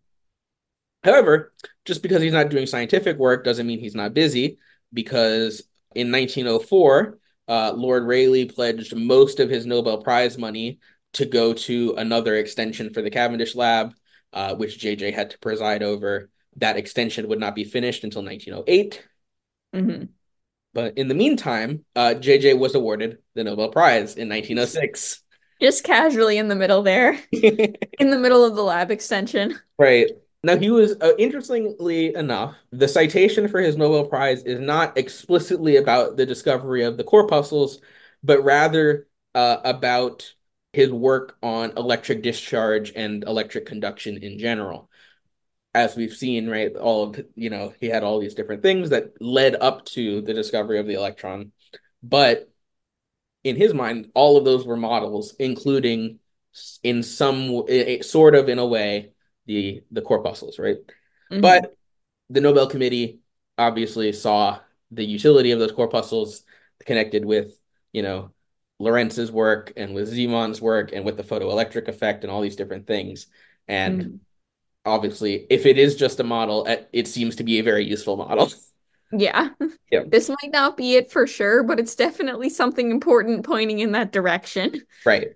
However, just because he's not doing scientific work doesn't mean he's not busy, because in 1904, Lord Rayleigh pledged most of his Nobel Prize money to go to another extension for the Cavendish Lab, which JJ had to preside over. That extension would not be finished until 1908. Mhm. But in the meantime, JJ was awarded the Nobel Prize in 1906. Just casually in the middle there, in the middle of the lab extension. Right. Now, he was, interestingly enough, the citation for his Nobel Prize is not explicitly about the discovery of the corpuscles, but rather about his work on electric discharge and electric conduction in general. As we've seen, right, he had all these different things that led up to the discovery of the electron. But in his mind, all of those were models, including in some sort of in a way the corpuscles, right? Mhm. But the Nobel Committee obviously saw the utility of those corpuscles connected with, you know, Lorentz's work and with Zemann's work and with the photoelectric effect and all these different things. And Mhm. obviously, if it is just a model, it seems to be a very useful model. Yeah. Yeah, This might not be it for sure, but it's definitely something important pointing in that direction. right.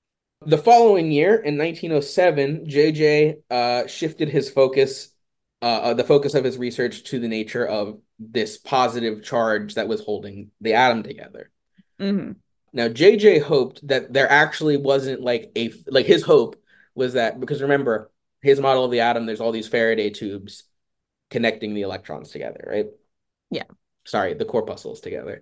The following year, in 1907, JJ shifted his focus, the focus of his research to the nature of this positive charge that was holding the atom together. Hmm. Now, JJ hoped that there actually wasn't like his hope was that, because remember, his model of the atom, there's all these Faraday tubes connecting the electrons together, right? Yeah. Sorry, the corpuscles together.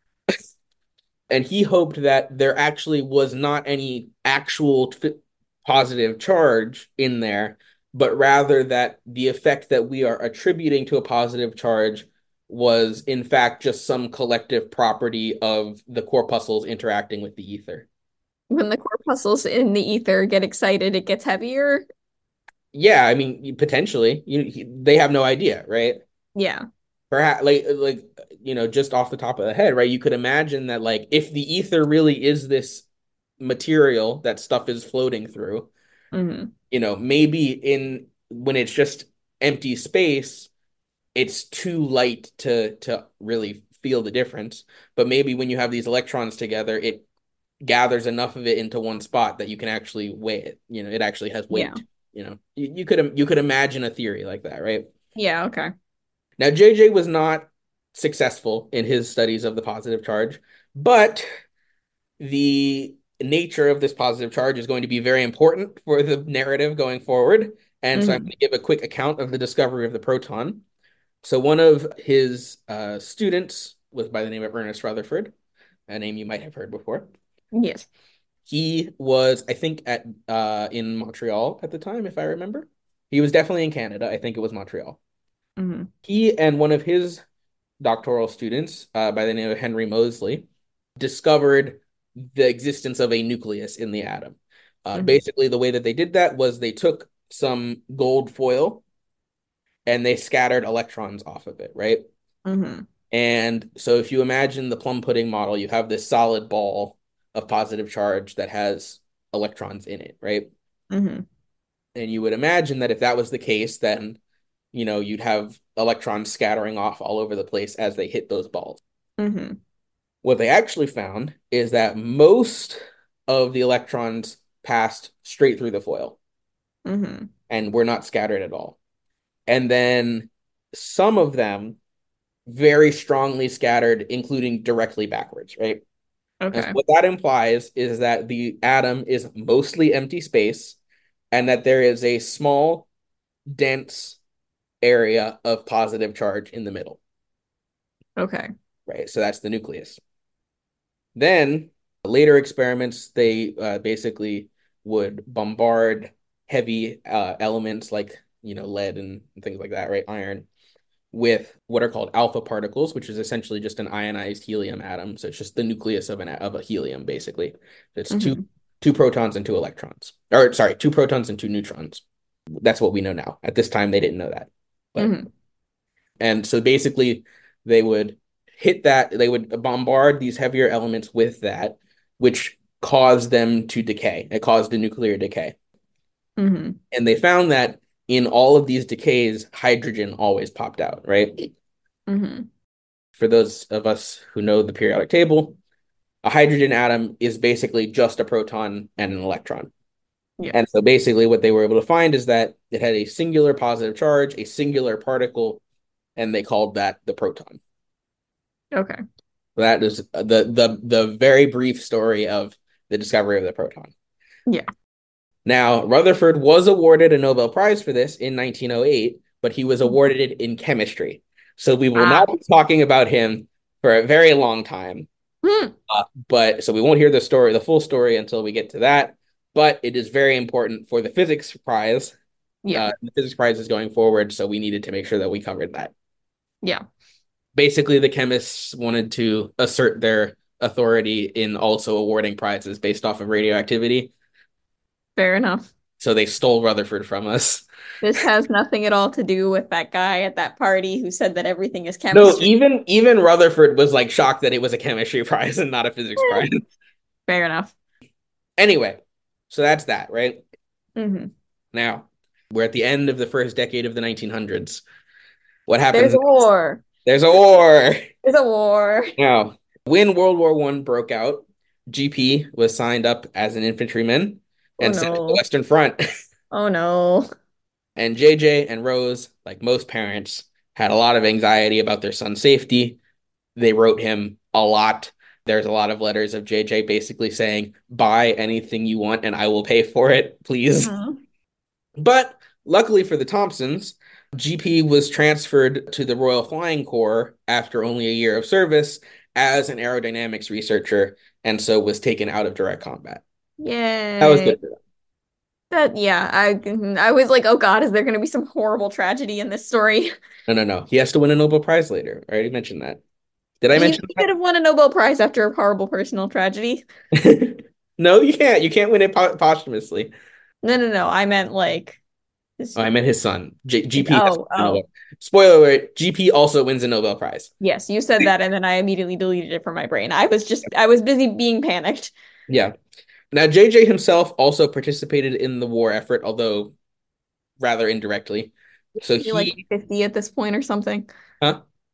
And he hoped that there actually was not any actual positive charge in there, but rather that the effect that we are attributing to a positive charge was in fact just some collective property of the corpuscles interacting with the ether. When the corpuscles in the ether get excited, it gets heavier. Yeah, I mean, potentially, they have no idea, right? Yeah. Perhaps just off the top of the head, right? You could imagine that like if the ether really is this material that stuff is floating through, Hmm. maybe in when it's just empty space, it's too light to really feel the difference. But maybe when you have these electrons together, it gathers enough of it into one spot that you can actually weigh it. It actually has Yeah. weight. You could imagine a theory like that, right? Yeah, okay. Now, JJ was not successful in his studies of the positive charge, but the nature of this positive charge is going to be very important for the narrative going forward. And so I'm Hmm. going to give a quick account of the discovery of the proton. So one of his students was by the name of Ernest Rutherford, a name you might have heard before. Yes. He was, I think, at in Montreal at the time, if I remember. He was definitely in Canada. I think it was Montreal. Hmm. He and one of his doctoral students, by the name of Henry Moseley, discovered the existence of a nucleus in the atom. Hmm. Basically, the way that they did that was they took some gold foil and they scattered electrons off of it, right? Hmm. And so if you imagine the plum pudding model, you have this solid ball of positive charge that has electrons in it, right? Hmm. And you would imagine that if that was the case, then you'd have electrons scattering off all over the place as they hit those balls. Hmm. What they actually found is that most of the electrons passed straight through the foil Hmm. and were not scattered at all. And then some of them very strongly scattered, including directly backwards, right? And so Okay. what that implies is that the atom is mostly empty space and that there is a small, dense area of positive charge in the middle, Okay. right? So that's the nucleus. Then later experiments, they basically would bombard heavy elements like, lead and things like that, right? Iron with what are called alpha particles, which is essentially just an ionized helium atom. So it's just the nucleus of a helium, basically. It's Hmm. two protons and two electrons. Or sorry, two protons and two neutrons. That's what we know now. At this time, they didn't know that. But Hmm. and so basically they would hit that, they would bombard these heavier elements with that, which caused them to decay. It caused a nuclear decay. Hmm. And they found that in all of these decays, hydrogen always popped out, right? Hmm. For those of us who know the periodic table, a hydrogen atom is basically just a proton and an electron. Yeah. And so basically what they were able to find is that it had a singular positive charge, a singular particle, and they called that the proton. Okay. That is the very brief story of the discovery of the proton. Yeah. Now, Rutherford was awarded a Nobel Prize for this in 1908, but he was awarded it in chemistry. So we will Ah. not be talking about him for a very long time. Hmm. But so we won't hear the full story until we get to that. But it is very important for the physics prize. Yeah. The physics prize is going forward, so we needed to make sure that we covered that. Yeah. Basically, the chemists wanted to assert their authority in also awarding prizes based off of radioactivity. Fair enough. So they stole Rutherford from us. This has nothing at all to do with that guy at that party who said that everything is No, chemistry. even Rutherford was like shocked that it was a chemistry prize and not a physics Eh, prize. fair enough. Anyway, so that's that, right? Hmm. Now, we're at the end of the first decade of the 1900s. What There's happens a next? war. There's a war. There's a war. Now, when World War One broke out, GP was signed up as an infantryman Oh and sent to the no. Western Front. Oh no. And JJ and Rose, like most parents, had a lot of anxiety about their son's safety. They wrote him a lot. There's a lot of letters of JJ basically saying, buy anything you want and I will pay for it, please. Hmm. But luckily for the Thompsons, GP was transferred to the Royal Flying Corps after only a year of service as an aerodynamics researcher, and so was taken out of direct combat. That was Yay. good for them. That yeah, I was like, oh God, is there gonna be some horrible tragedy in this story? No, no, no. He has to win a Nobel Prize later. I already mentioned that. Did I He mention could have won a Nobel Prize after a horrible personal tragedy. that? No, you can't. You can't win it posthumously. No, no, no. I meant like this. Oh, I meant his son. GP has Oh, a Nobel. oh. Spoiler alert, GP also wins a Nobel Prize. Yes, you said that, and then I immediately deleted it from my brain. I was busy being panicked. Yeah. Now, JJ himself also participated in the war effort, although rather indirectly. So You're like he, 50 at this point or something. huh?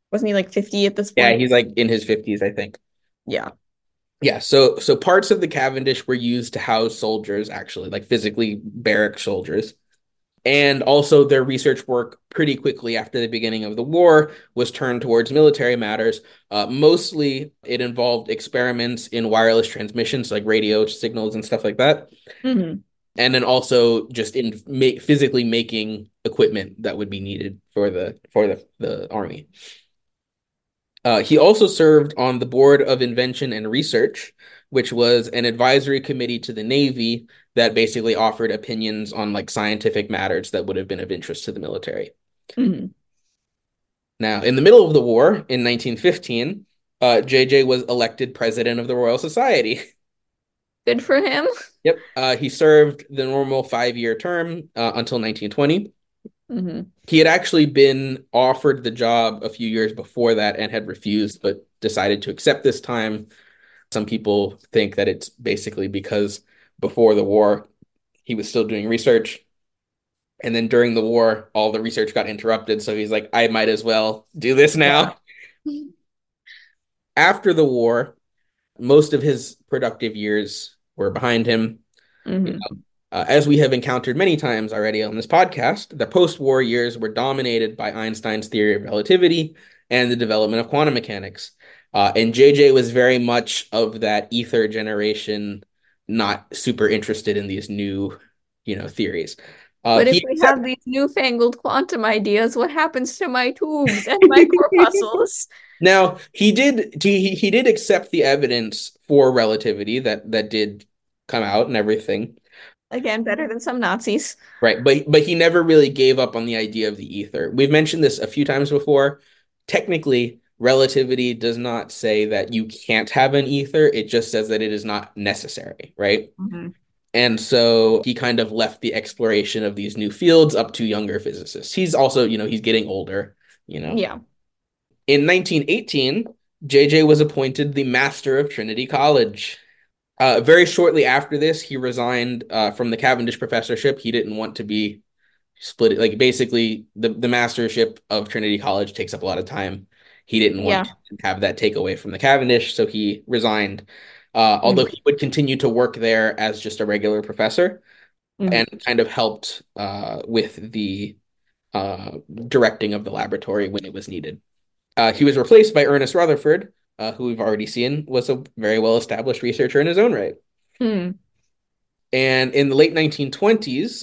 Wasn't he like 50 at this Yeah, point? he's like in his 50s, I think. Yeah. Yeah, so parts of the Cavendish were used to house soldiers, actually, like physically barrack soldiers. And also their research work pretty quickly after the beginning of the war was turned towards military matters. Mostly it involved experiments in wireless transmissions, like radio signals and stuff like that. Hmm. And then also just in physically making equipment that would be needed for the army. He also served on the Board of Invention and Research, which was an advisory committee to the Navy that basically offered opinions on like scientific matters that would have been of interest to the military. Hmm. Now, in the middle of the war in 1915, JJ was elected president of the Royal Society. Good for him. Yep. He served the normal 5-year term until 1920. Hmm. He had actually been offered the job a few years before that and had refused, but decided to accept this time. Some people think that it's basically because before the war, he was still doing research. And then during the war, all the research got interrupted. So he's like, I might as well do this Yeah. now. After the war, most of his productive years were behind him. You Hmm. know, as we have encountered many times already on this podcast, the post-war years were dominated by Einstein's theory of relativity and the development of quantum mechanics. And JJ was very much of that ether generation, not super interested in these new, theories. But if He we accept have these newfangled quantum ideas, what happens to my tubes and my corpuscles? Now he did accept the evidence for relativity that did come out and everything. Again, better than some Nazis. Right, but he never really gave up on the idea of the ether. We've mentioned this a few times before. Technically, relativity does not say that you can't have an ether. It just says that it is not necessary, right? Hmm. And so he kind of left the exploration of these new fields up to younger physicists. He's also, he's getting older, you know. Yeah. In 1918, JJ was appointed the Master of Trinity College. Very shortly after this, he resigned from the Cavendish professorship. He didn't want to be split. Like basically, the mastership of Trinity College takes up a lot of time. He didn't want Yeah. to have that take away from the Cavendish, so he resigned. Although Hmm. he would continue to work there as just a regular professor Hmm. and kind of helped with the directing of the laboratory when it was needed. He was replaced by Ernest Rutherford, who we've already seen was a very well established researcher in his own right. Hmm. And in the late 1920s,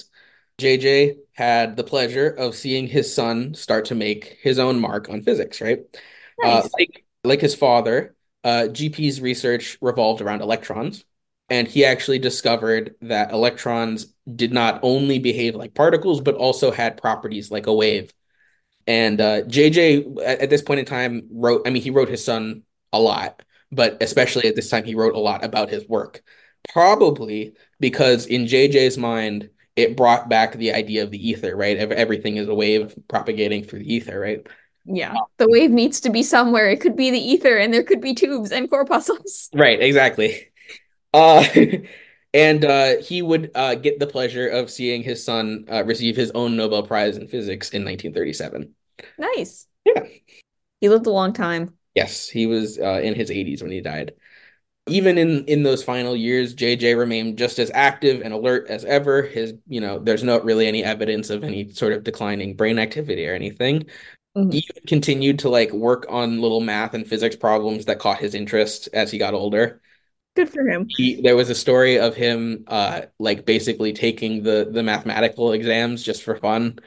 JJ had the pleasure of seeing his son start to make his own mark on physics, right? Nice. Like his father, GP's research revolved around electrons. And he actually discovered that electrons did not only behave like particles, but also had properties like a wave. And JJ at this point in time he wrote his son a lot, but especially at this time, he wrote a lot about his work. Probably because in JJ's mind, it brought back the idea of the ether, right? Everything is a wave propagating through the ether, right? Yeah. The wave needs to be somewhere. It could be the ether, and there could be tubes and corpuscles. Right, exactly. Uh, and he would get the pleasure of seeing his son receive his own Nobel Prize in physics in 1937. Nice. Yeah. He lived a long time. Yes, he was in his 80s when he died. Even in those final years, JJ remained just as active and alert as ever. There's not really any evidence of any sort of declining brain activity or anything. Mhm. He continued to like work on little math and physics problems that caught his interest as he got older. Good for him. There was a story of him like basically taking the mathematical exams just for fun.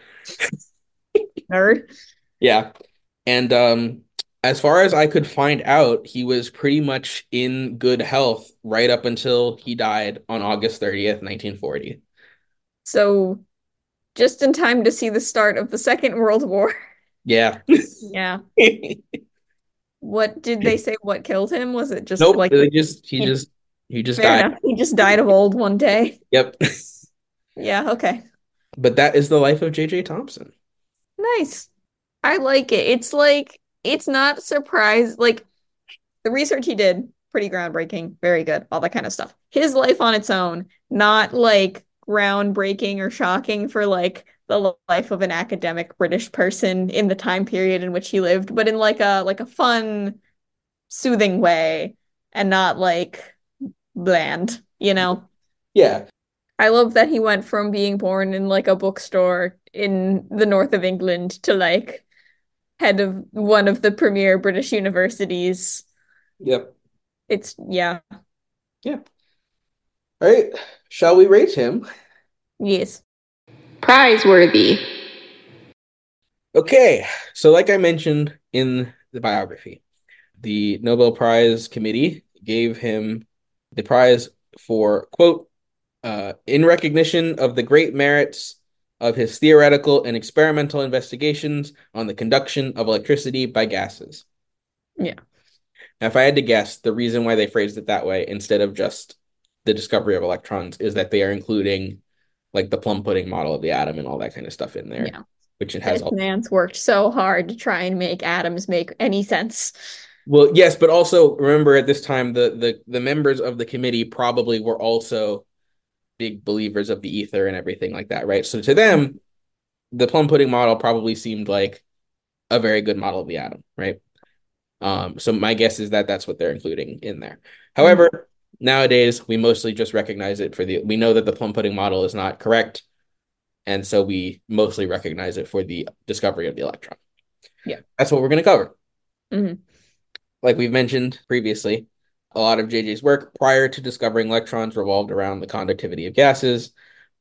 Nerd. Yeah. And as far as I could find out, he was pretty much in good health right up until he died on August 30th, 1940. So just in time to see the start of the Second World War. Yeah. Yeah. What did they say? What killed him? Was it just Nope. like he, He just fair died. enough. He just died of old one day. Yep. Yeah, okay. But that is the life of J.J. Thomson. Nice. I like it. It's like it's not surprise like the research he did, pretty groundbreaking, very good, all that kind of stuff. His life on its own, not like groundbreaking or shocking for like the life of an academic British person in the time period in which he lived, but in like a fun, soothing way and not like bland, you know? Yeah. I love that he went from being born in like a bookstore in the north of England to like head of one of the premier British universities. Yep. It's yeah, Yeah. All right. Shall we rate him? yes. Prize-worthy. Okay. So, like I mentioned in the biography, the Nobel Prize Committee gave him the prize for, quote, in recognition of the great merits of his theoretical and experimental investigations on the conduction of electricity by gases. Yeah. Now, if I had to guess, the reason why they phrased it that way instead of just the discovery of electrons is that they are including like the plum pudding model of the atom and all that kind of stuff in there, Yeah. which it has This all. man's worked so hard to try and make atoms make any sense. Well, yes, but also remember at this time the members of the committee probably were also big believers of the ether and everything like that, right? So to them, the plum pudding model probably seemed like a very good model of the atom, right? So my guess is that that's what they're including in there. However, nowadays we mostly just recognize it we know that the plum pudding model is not correct, and so we mostly recognize it for the discovery of the electron. Yeah. That's what we're going to cover. Mm-hmm. Like we've mentioned previously, a lot of JJ's work prior to discovering electrons revolved around the conductivity of gases.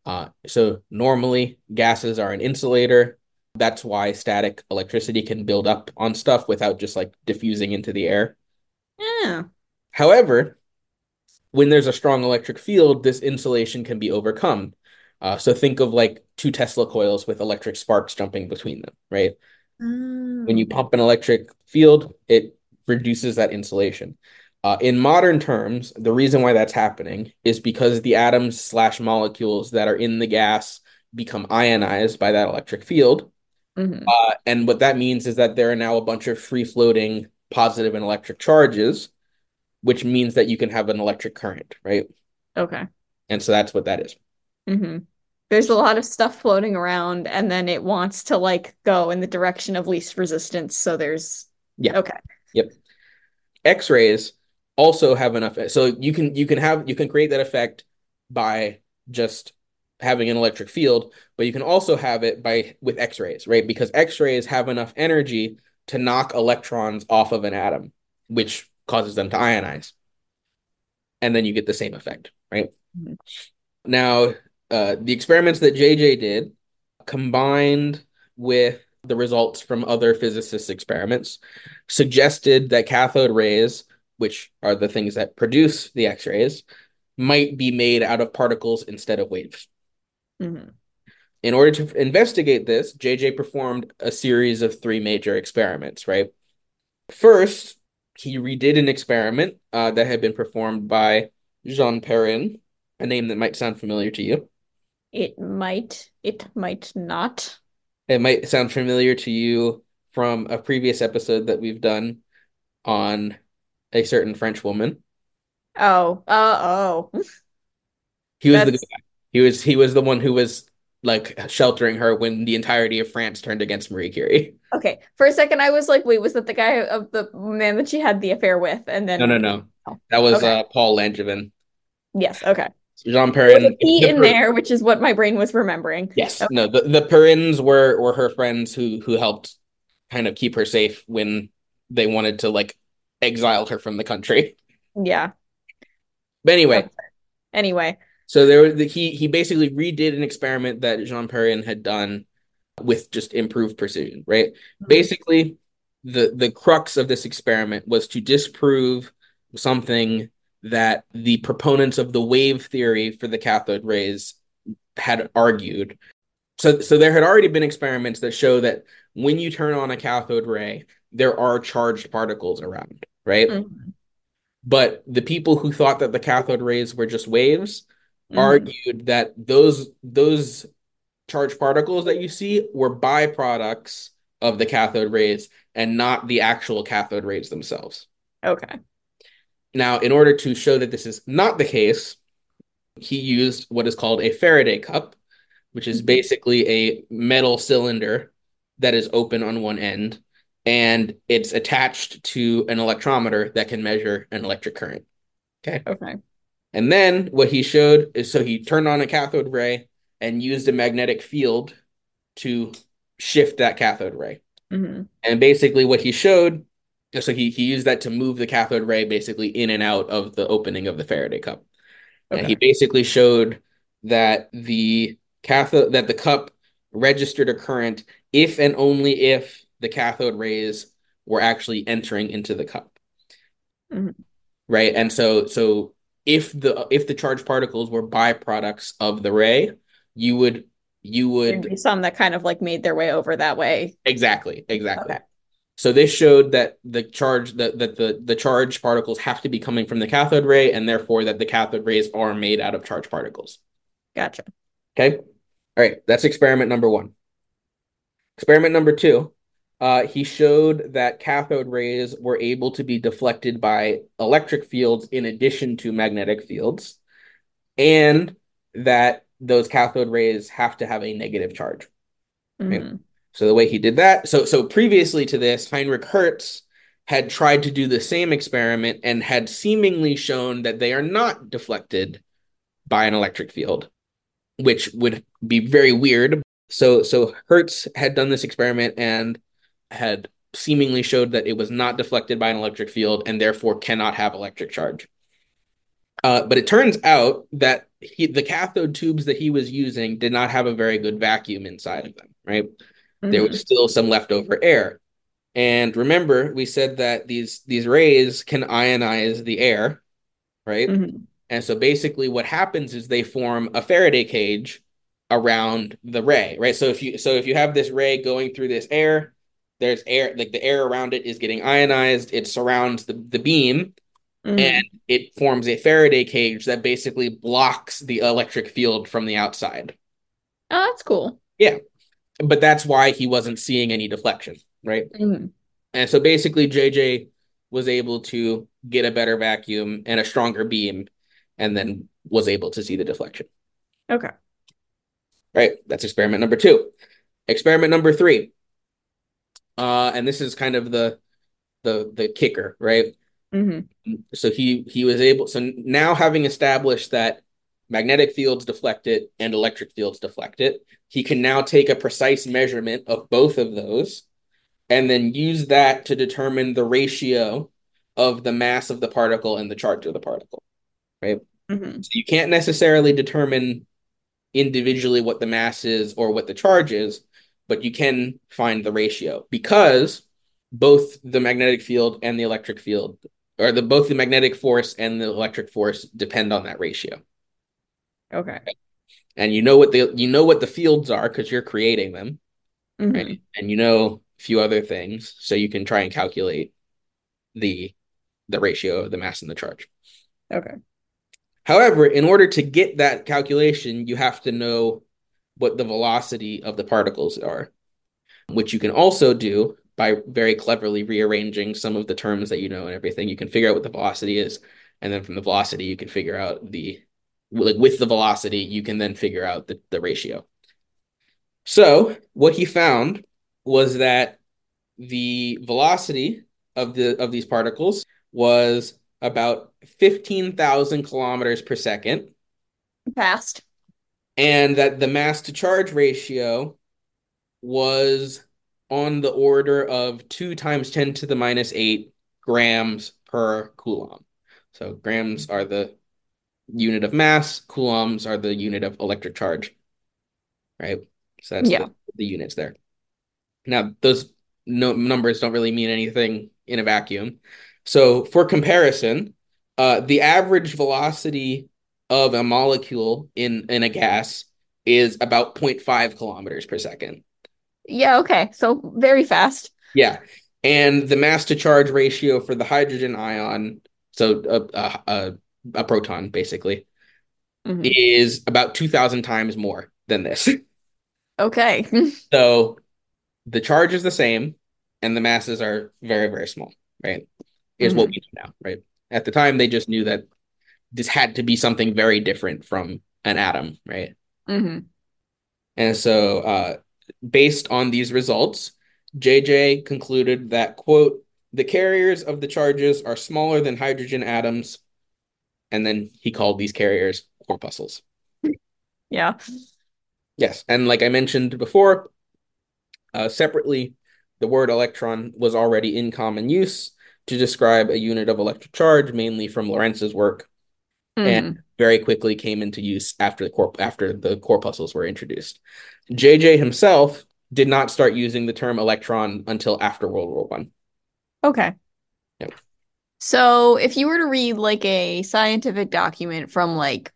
So normally gases are an insulator. That's why static electricity can build up on stuff without just like diffusing into the air. Yeah. However, when there's a strong electric field, this insulation can be overcome. So think of like two Tesla coils with electric sparks jumping between them, right? When you pump an electric field, it reduces that insulation. In modern terms, the reason why that's happening is because the atoms slash molecules that are in the gas become ionized by that electric field. Mm-hmm. And what that means is that there are now a bunch of free floating positive and electric charges, which means that you can have an electric current, right? Okay. And so that's what that is. Mm-hmm. There's a lot of stuff floating around, and then it wants to like go in the direction of least resistance. So there's Yeah. okay. Yep. X-rays also have enough. So you can create that effect by just having an electric field, but you can also have it with X-rays, right? Because X-rays have enough energy to knock electrons off of an atom, which causes them to ionize. And then you get the same effect, right? Mhm. Now, the experiments that JJ did combined with the results from other physicists' experiments suggested that cathode rays, which are the things that produce the X-rays, might be made out of particles instead of waves. Mm-hmm. In order to investigate this, JJ performed a series of three major experiments, right? First, he redid an experiment that had been performed by Jean Perrin, a name that might sound familiar to you. It might not. It might sound familiar to you from a previous episode that we've done on a certain French woman. Oh. He was the That's guy. He was the one who was like sheltering her when the entirety of France turned against Marie Curie. okay. For a second, I was like, wait, was that the guy of the man that she had the affair with? And No, no, then, no. oh, That was okay. Paul Langevin. Yes, okay. Jean There was Perrin. a P in there, which is what my brain was remembering. Yes, Okay. no, the Perrins were her friends who helped kind of keep her safe when they wanted to like exile her from the country. Yeah. But anyway, Okay. Anyway. so he basically redid an experiment that Jean Perrin had done with just improved precision, right? Mhm. Basically, the crux of this experiment was to disprove something that the proponents of the wave theory for the cathode rays had argued. So there had already been experiments that show that when you turn on a cathode ray, there are charged particles around, right? Mhm. But the people who thought that the cathode rays were just waves Mhm. argued that those charged particles that you see were byproducts of the cathode rays and not the actual cathode rays themselves. Okay. Now, in order to show that this is not the case, he used what is called a Faraday cup, which is basically a metal cylinder that is open on one end, and it's attached to an electrometer that can measure an electric current. Okay. Okay. And then what he showed is, so he turned on a cathode ray and used a magnetic field to shift that cathode ray. Mm-hmm. And basically what he showed, so he used that to move the cathode ray basically in and out of the opening of the Faraday cup. And he Okay. basically showed that the cup registered a current if and only if the cathode rays were actually entering into the cup. Mm-hmm. Right. And so if the charged particles were byproducts of the ray, you would There'd be some that kind of like made their way over that way. exactly. Okay. So this showed that the charged particles have to be coming from the cathode ray, and therefore that the cathode rays are made out of charged particles. Gotcha. Okay. All right. That's experiment number 1. Experiment number 2, he showed that cathode rays were able to be deflected by electric fields in addition to magnetic fields, and that those cathode rays have to have a negative charge. Right? Mm-hmm. So the way he did that, so previously to this, Heinrich Hertz had tried to do the same experiment and had seemingly shown that they are not deflected by an electric field, which would be very weird. So Hertz had done this experiment and had seemingly showed that it was not deflected by an electric field and therefore cannot have electric charge. But it turns out that the cathode tubes that he was using did not have a very good vacuum inside of them, right? There Mm-hmm. was still some leftover air. And remember, we said that these rays can ionize the air, right? Mm-hmm. And so basically what happens is they form a Faraday cage around the ray, right? So if you have this ray going through this air, there's air, like the air around it is getting ionized, it surrounds the beam, Mm-hmm. and it forms a Faraday cage that basically blocks the electric field from the outside. Oh, that's cool. Yeah. But that's why he wasn't seeing any deflection, right? Mm-hmm. And so basically JJ was able to get a better vacuum and a stronger beam, and then was able to see the deflection. Okay. Right. That's experiment number 2. Experiment number 3. And this is kind of the kicker, right? Mm-hmm. So he was able, so now having established that magnetic fields deflect it and electric fields deflect it, he can now take a precise measurement of both of those and then use that to determine the ratio of the mass of the particle and the charge of the particle, right? Mm-hmm. So you can't necessarily determine individually what the mass is or what the charge is, but you can find the ratio because both the magnetic field and the electric field, or both the magnetic force and the electric force depend on that ratio. Okay. And you know what the fields are because you're creating them, Mm-hmm. right? And you know a few other things, so you can try and calculate the ratio of the mass and the charge. Okay. However, in order to get that calculation, you have to know what the velocity of the particles are, which you can also do by very cleverly rearranging some of the terms that you know and everything. You can figure out what the velocity is, and then from the velocity, you can figure out with the velocity, you can then figure out the ratio. So what he found was that the velocity of these particles was about 15,000 kilometers per second, Fast. and that the mass to charge ratio was on the order of 2 times 10 to the minus 8 grams per coulomb. So grams are the unit of mass, coulombs are the unit of electric charge, right? So that's the units there. Now, those numbers don't really mean anything in a vacuum. So for comparison, the average velocity of a molecule in a gas is about 0.5 kilometers per second. Yeah, okay. So very fast. Yeah. And the mass to charge ratio for the hydrogen ion, so a proton basically, Mm-hmm. is about 2,000 times more than this. Okay. So the charge is the same and the masses are very, very small, right? Is what Mm-hmm. we know now, right? At the time, they just knew that this had to be something very different from an atom, right? Mm-hmm. And so, based on these results, JJ concluded that, quote, the carriers of the charges are smaller than hydrogen atoms. And then he called these carriers corpuscles. Yeah. Yes. And like I mentioned before, separately, the word electron was already in common use to describe a unit of electric charge, mainly from Lorentz's work, and Hmm. very quickly came into use after the corpuscles were introduced. JJ himself did not start using the term electron until after World War One. Okay. Yeah. So if you were to read like a scientific document from like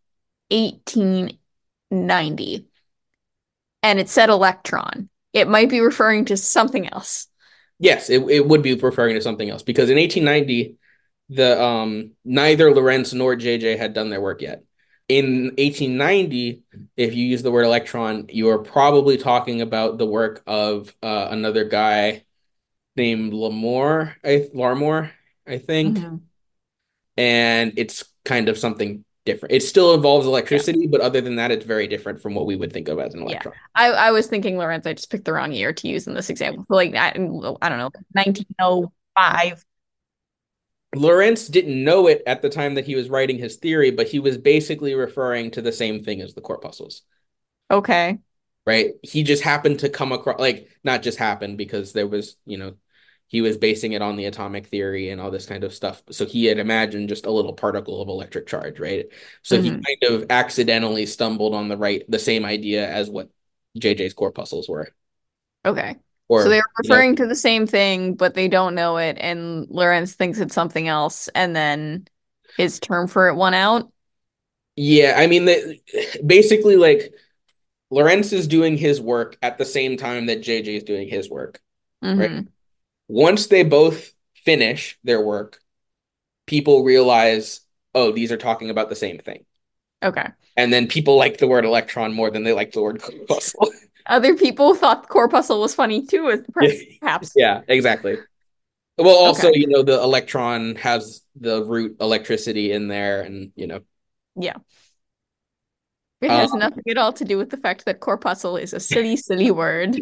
1890 and it said electron, it might be referring to something else. Yes, it would be referring to something else because in 1890, the neither Lorentz nor JJ had done their work yet. In 1890, if you use the word electron, you are probably talking about the work of another guy named Larmor, I think, Hmm. and it's kind of something different. It still involves Yeah. electricity, but other than that, it's very different from what we would think of as an Yeah. electron. I was thinking Lorentz, I just picked the wrong year to use in this example. But like I don't know, 1905. Lorentz didn't know it at the time that he was writing his theory, but he was basically referring to the same thing as the corpuscles, Okay. right? He just happened to come across, like, not just happened because there was, he was basing it on the atomic theory and all this kind of stuff. So he had imagined just a little particle of electric charge, right? So he Hmm. kind of accidentally stumbled on the same idea as what JJ's corpuscles were, Okay. So or, they're referring to the same thing, but they don't know it, and Lorentz thinks it's something else, and then his term for it won out. yeah, I mean, basically, like, Lorentz is doing his work at the same time that JJ is doing his work, right? Hmm. Once they both finish their work, people realize, oh, these are talking about the same thing. Okay. And then people like the word electron more than they like the word corpuscle. Other people thought corpuscle was funny too, perhaps. Yeah, exactly. Well, also, Okay. the electron has the root electricity in there, and Yeah. It uh, has nothing at all to do with the fact that corpuscle is a silly, silly word.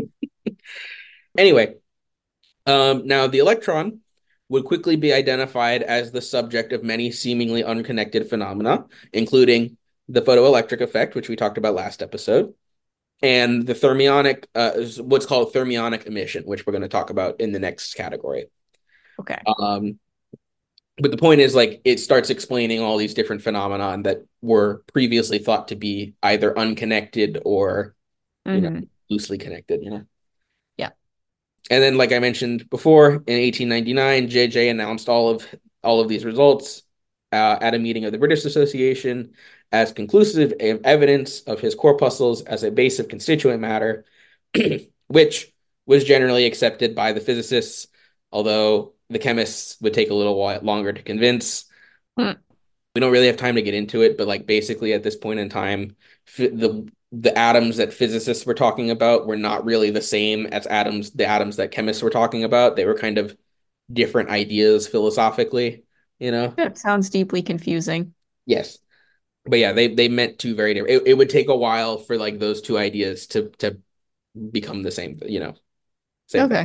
anyway, now the electron would quickly be identified as the subject of many seemingly unconnected phenomena, including the photoelectric effect, which we talked about last episode, and the thermionic, what's called thermionic emission, which we're going to talk about in the next category. Okay. Um, but the point is, like, it starts explaining all these different phenomena that were previously thought to be either unconnected or, Hmm. loosely connected. Yeah. And then, like I mentioned before, in 1899, JJ announced all of these results at a meeting of the British Association as conclusive evidence of his corpuscles as a base of constituent matter, which was generally accepted by the physicists, although the chemists would take a little while longer to convince. Mm. We don't really have time to get into it, but like basically at this point in time, the atoms that physicists were talking about were not really the same as the atoms that chemists were talking about. They were kind of different ideas philosophically, you know? That sounds deeply confusing. Yes. But yeah, they meant two very different. It would take a while for like those two ideas to become the same, same thing. Okay.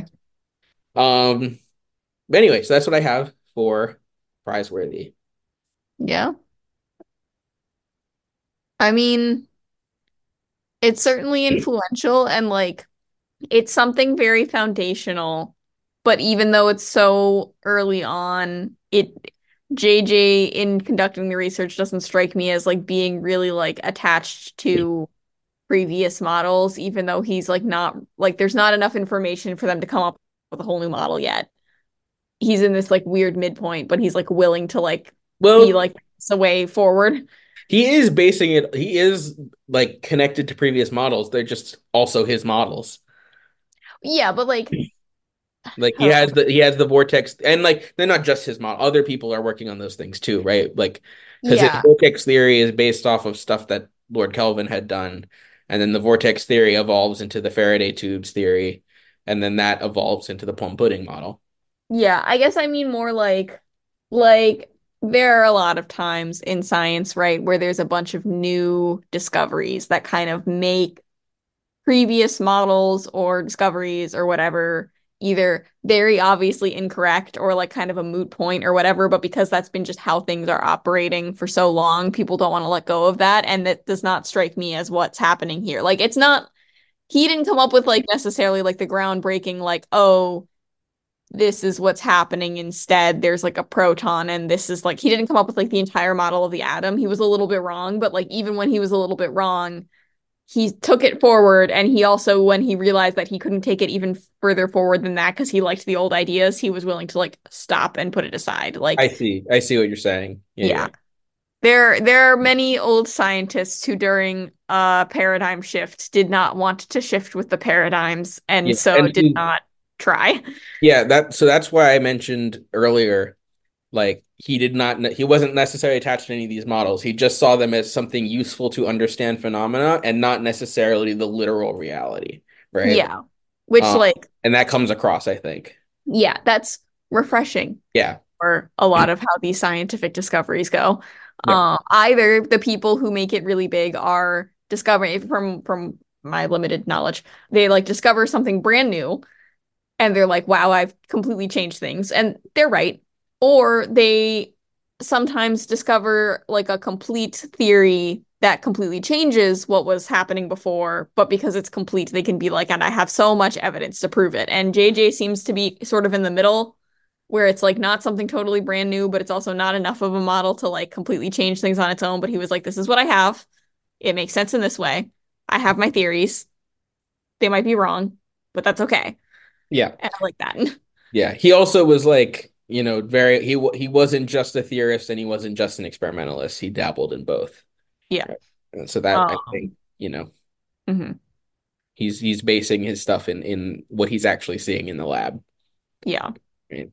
Um, but anyway, so that's what I have for Prizeworthy. Yeah. I mean, it's certainly influential and like it's something very foundational, but even though it's so early on, JJ in conducting the research doesn't strike me as like being really like attached to previous models, even though he's like not like there's not enough information for them to come up with a whole new model yet. He's in this like weird midpoint, but he's like willing to like be Well, like this a way forward. he is like connected to previous models. They're just also his models. Yeah, but like Like he oh, has the vortex, and like they're not just his model. Other people are working on those things too, right? Like because his yeah. vortex theory is based off of stuff that Lord Kelvin had done, and then the vortex theory evolves into the Faraday tubes theory, and then that evolves into the plum pudding model. Yeah, I guess I mean more like there are a lot of times in science, right, where there's a bunch of new discoveries that kind of make previous models or discoveries or whatever either very obviously incorrect or like kind of a moot point or whatever, but because that's been just how things are operating for so long, people don't want to let go of that. And that does not strike me as what's happening here. Like it's not, he didn't come up with like necessarily like the groundbreaking, like, oh, this is what's happening instead. There's like a proton, and this is like, he didn't come up with like the entire model of the atom. He was a little bit wrong, but like even when he was a little bit wrong, he took it forward. And he also, when he realized that he couldn't take it even further forward than that because he liked the old ideas, he was willing to like stop and put it aside. I Like, see. I see what you're saying. yeah. There are many old scientists who during a paradigm shift did not want to shift with the paradigms and Yeah. so And did not try. yeah, that's why I mentioned earlier, like he wasn't necessarily attached to any of these models. He just saw them as something useful to understand phenomena and not necessarily the literal reality, right? Yeah. Which Um, like, and that comes across, I think. yeah, that's refreshing Yeah. for a lot of how these scientific discoveries go. Yep. Either the people who make it really big are discovering from my limited knowledge, they like discover something brand new and they're like, wow, I've completely changed things. And they're right. Or they sometimes discover like a complete theory that completely changes what was happening before, but because it's complete, they can be like, and I have so much evidence to prove it. And JJ seems to be sort of in the middle, where it's like not something totally brand new, but it's also not enough of a model to like completely change things on its own. But he was like, this is what I have. It makes sense in this way. I have my theories. They might be wrong, but that's okay. Yeah. And I like that. Yeah. He also was like, very he wasn't just a theorist and he wasn't just an experimentalist. He dabbled in both. Yeah. Right? And so that I think, Um, mhm. he's basing his stuff in what he's actually seeing in the lab. Yeah. Right?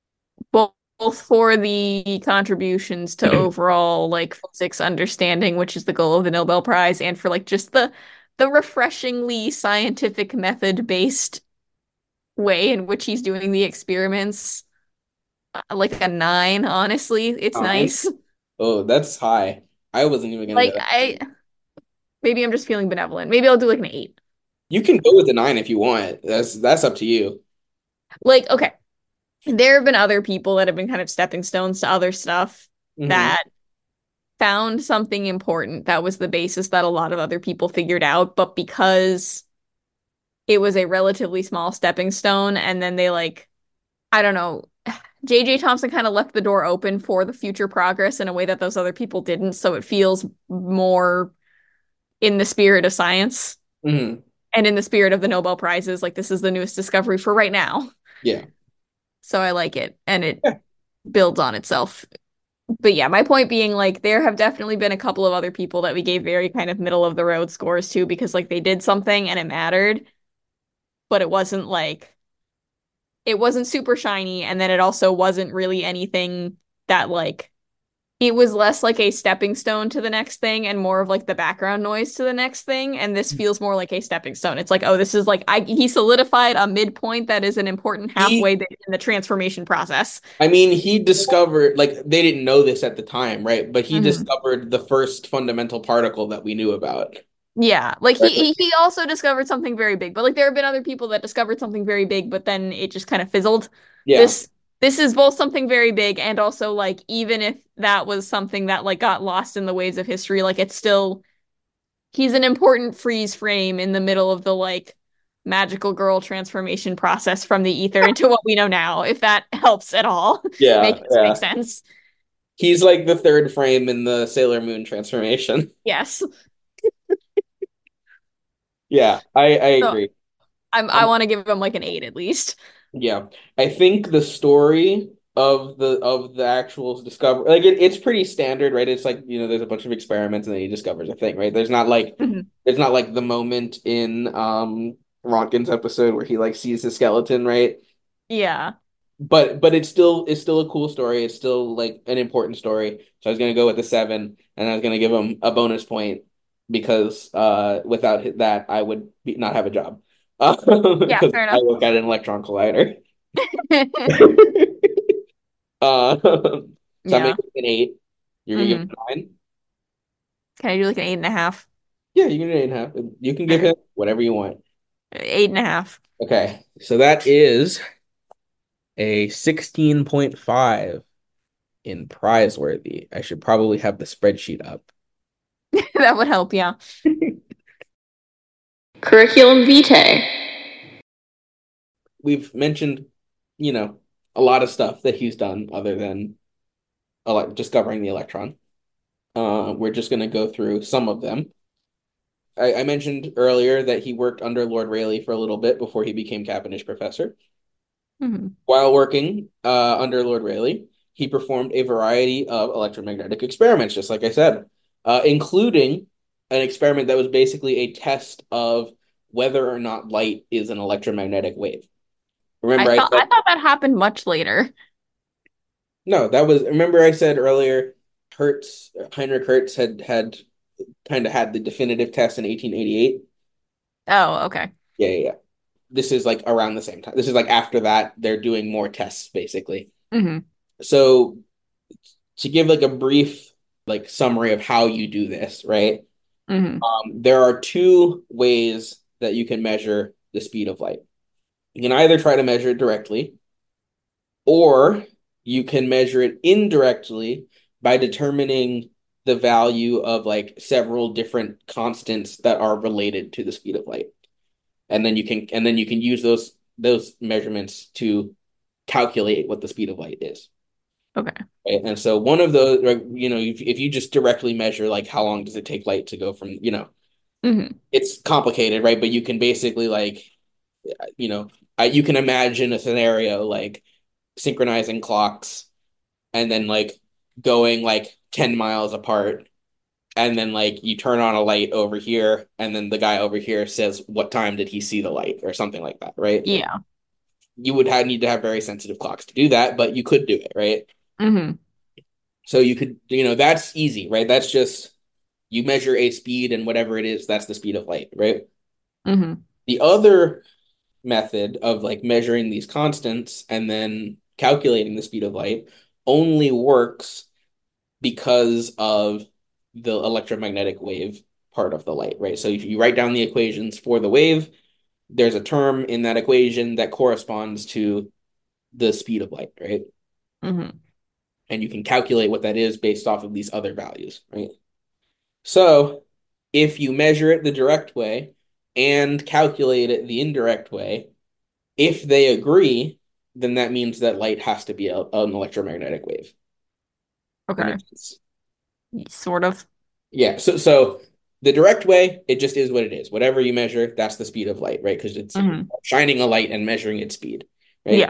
Both for the contributions to overall like physics understanding, which is the goal of the Nobel Prize, and for like just the refreshingly scientific method based way in which he's doing the experiments. Like a 9, honestly. It's Fine. nice. Oh, that's high. I wasn't even gonna Like go. I maybe I'm just feeling benevolent. Maybe I'll do like an 8. You can go with a 9 if you want. That's up to you. Like, okay, there have been other people that have been kind of stepping stones to other stuff Hmm. that found something important that was the basis that a lot of other people figured out, but because it was a relatively small stepping stone, and then they like, I don't know, JJ Thompson kind of left the door open for the future progress in a way that those other people didn't, so it feels more in the spirit of science Hmm. and in the spirit of the Nobel Prizes. Like, this is the newest discovery for right now. Yeah. So I like it, and it Yeah. builds on itself. But yeah, my point being, like, there have definitely been a couple of other people that we gave very kind of middle of the road scores to because like they did something and it mattered, but it wasn't super shiny, and then it also wasn't really anything that like, it was less like a stepping stone to the next thing and more of like the background noise to the next thing. And this feels more like a stepping stone. It's like, oh, this is like, he solidified a midpoint that is an important He halfway in the transformation process. I mean, he discovered, like, they didn't know this at the time, right? But he Hmm. discovered the first fundamental particle that we knew about. Yeah, like Right. he also discovered something very big, but like there have been other people that discovered something very big, but then it just kind of fizzled. Yeah. This this is both something very big and also like, even if that was something that like got lost in the waves of history, like it's still, he's an important freeze frame in the middle of the like magical girl transformation process from the ether into what we know now, if that helps at all. Yeah. Make make Yeah. sense. He's like the third frame in the Sailor Moon transformation. Yes. Yeah, I So agree. I Um, want to give him like an 8 at least. yeah. I think the story of the actual discovery, like it's pretty standard, right? It's like, there's a bunch of experiments and then he discovers a thing, right? Mhm. There's not like the moment in Ronkin's episode where he like sees the skeleton, right? Yeah. But it's still a cool story. It's still like an important story. So I was gonna go with a 7, and I was gonna give him a bonus point because without that I would not have a job Yeah, because fair I enough. work at an electron collider. Uh, So I'm gonna Yeah. give it an 8. You're gonna give it Hmm. a 9? Can I do like an 8.5? Yeah, you can do 8.5. You can All give right. him whatever you want. 8.5. Okay, so that is a 16.5 in prize worthy. I should probably have the spreadsheet up. That would help, yeah. Curriculum vitae. We've mentioned, a lot of stuff that he's done other than discovering the electron. We're just going to go through some of them. I mentioned earlier that he worked under Lord Rayleigh for a little bit before he became Cavendish Professor. Hmm. While working under Lord Rayleigh, he performed a variety of electromagnetic experiments, just like I said, including an experiment that was basically a test of whether or not light is an electromagnetic wave. Remember, I said I thought that happened much later. no. Remember I said earlier, Heinrich Hertz had kind of had the definitive test in 1888. Oh, okay. Yeah, yeah, yeah. This is like around the same time. This is like after that, they're doing more tests, basically. Hmm. So to give like a brief like summary of how you do this, right? Hmm. There are two ways that you can measure the speed of light. You can either try to measure it directly, or you can measure it indirectly by determining the value of like several different constants that are related to the speed of light. And then you can use those measurements to calculate what the speed of light is. Okay. Right? And so one of those, if you just directly measure like how long does it take light to go from, Hmm. it's complicated, right? But you can basically like, you know, you can imagine a scenario like synchronizing clocks and then like going like 10 miles apart. And then like you turn on a light over here, and then the guy over here says, "What time did he see the light?" or something like that, right? Yeah. You would need to have very sensitive clocks to do that, but you could do it, right? Hmm. So you could, that's easy, right? That's just you measure a speed and whatever it is, that's the speed of light, right? Hmm. The other method of like measuring these constants and then calculating the speed of light only works because of the electromagnetic wave part of the light, right? So if you write down the equations for the wave, there's a term in that equation that corresponds to the speed of light, right? Hmm. And you can calculate what that is based off of these other values, right? So if you measure it the direct way and calculate it the indirect way, if they agree, then that means that light has to be an electromagnetic wave. That Okay. makes sense. Sort of. Yeah. So the direct way, it just is what it is. Whatever you measure, that's the speed of light, right? Because it's Hmm. shining a light and measuring its speed, right? Yeah.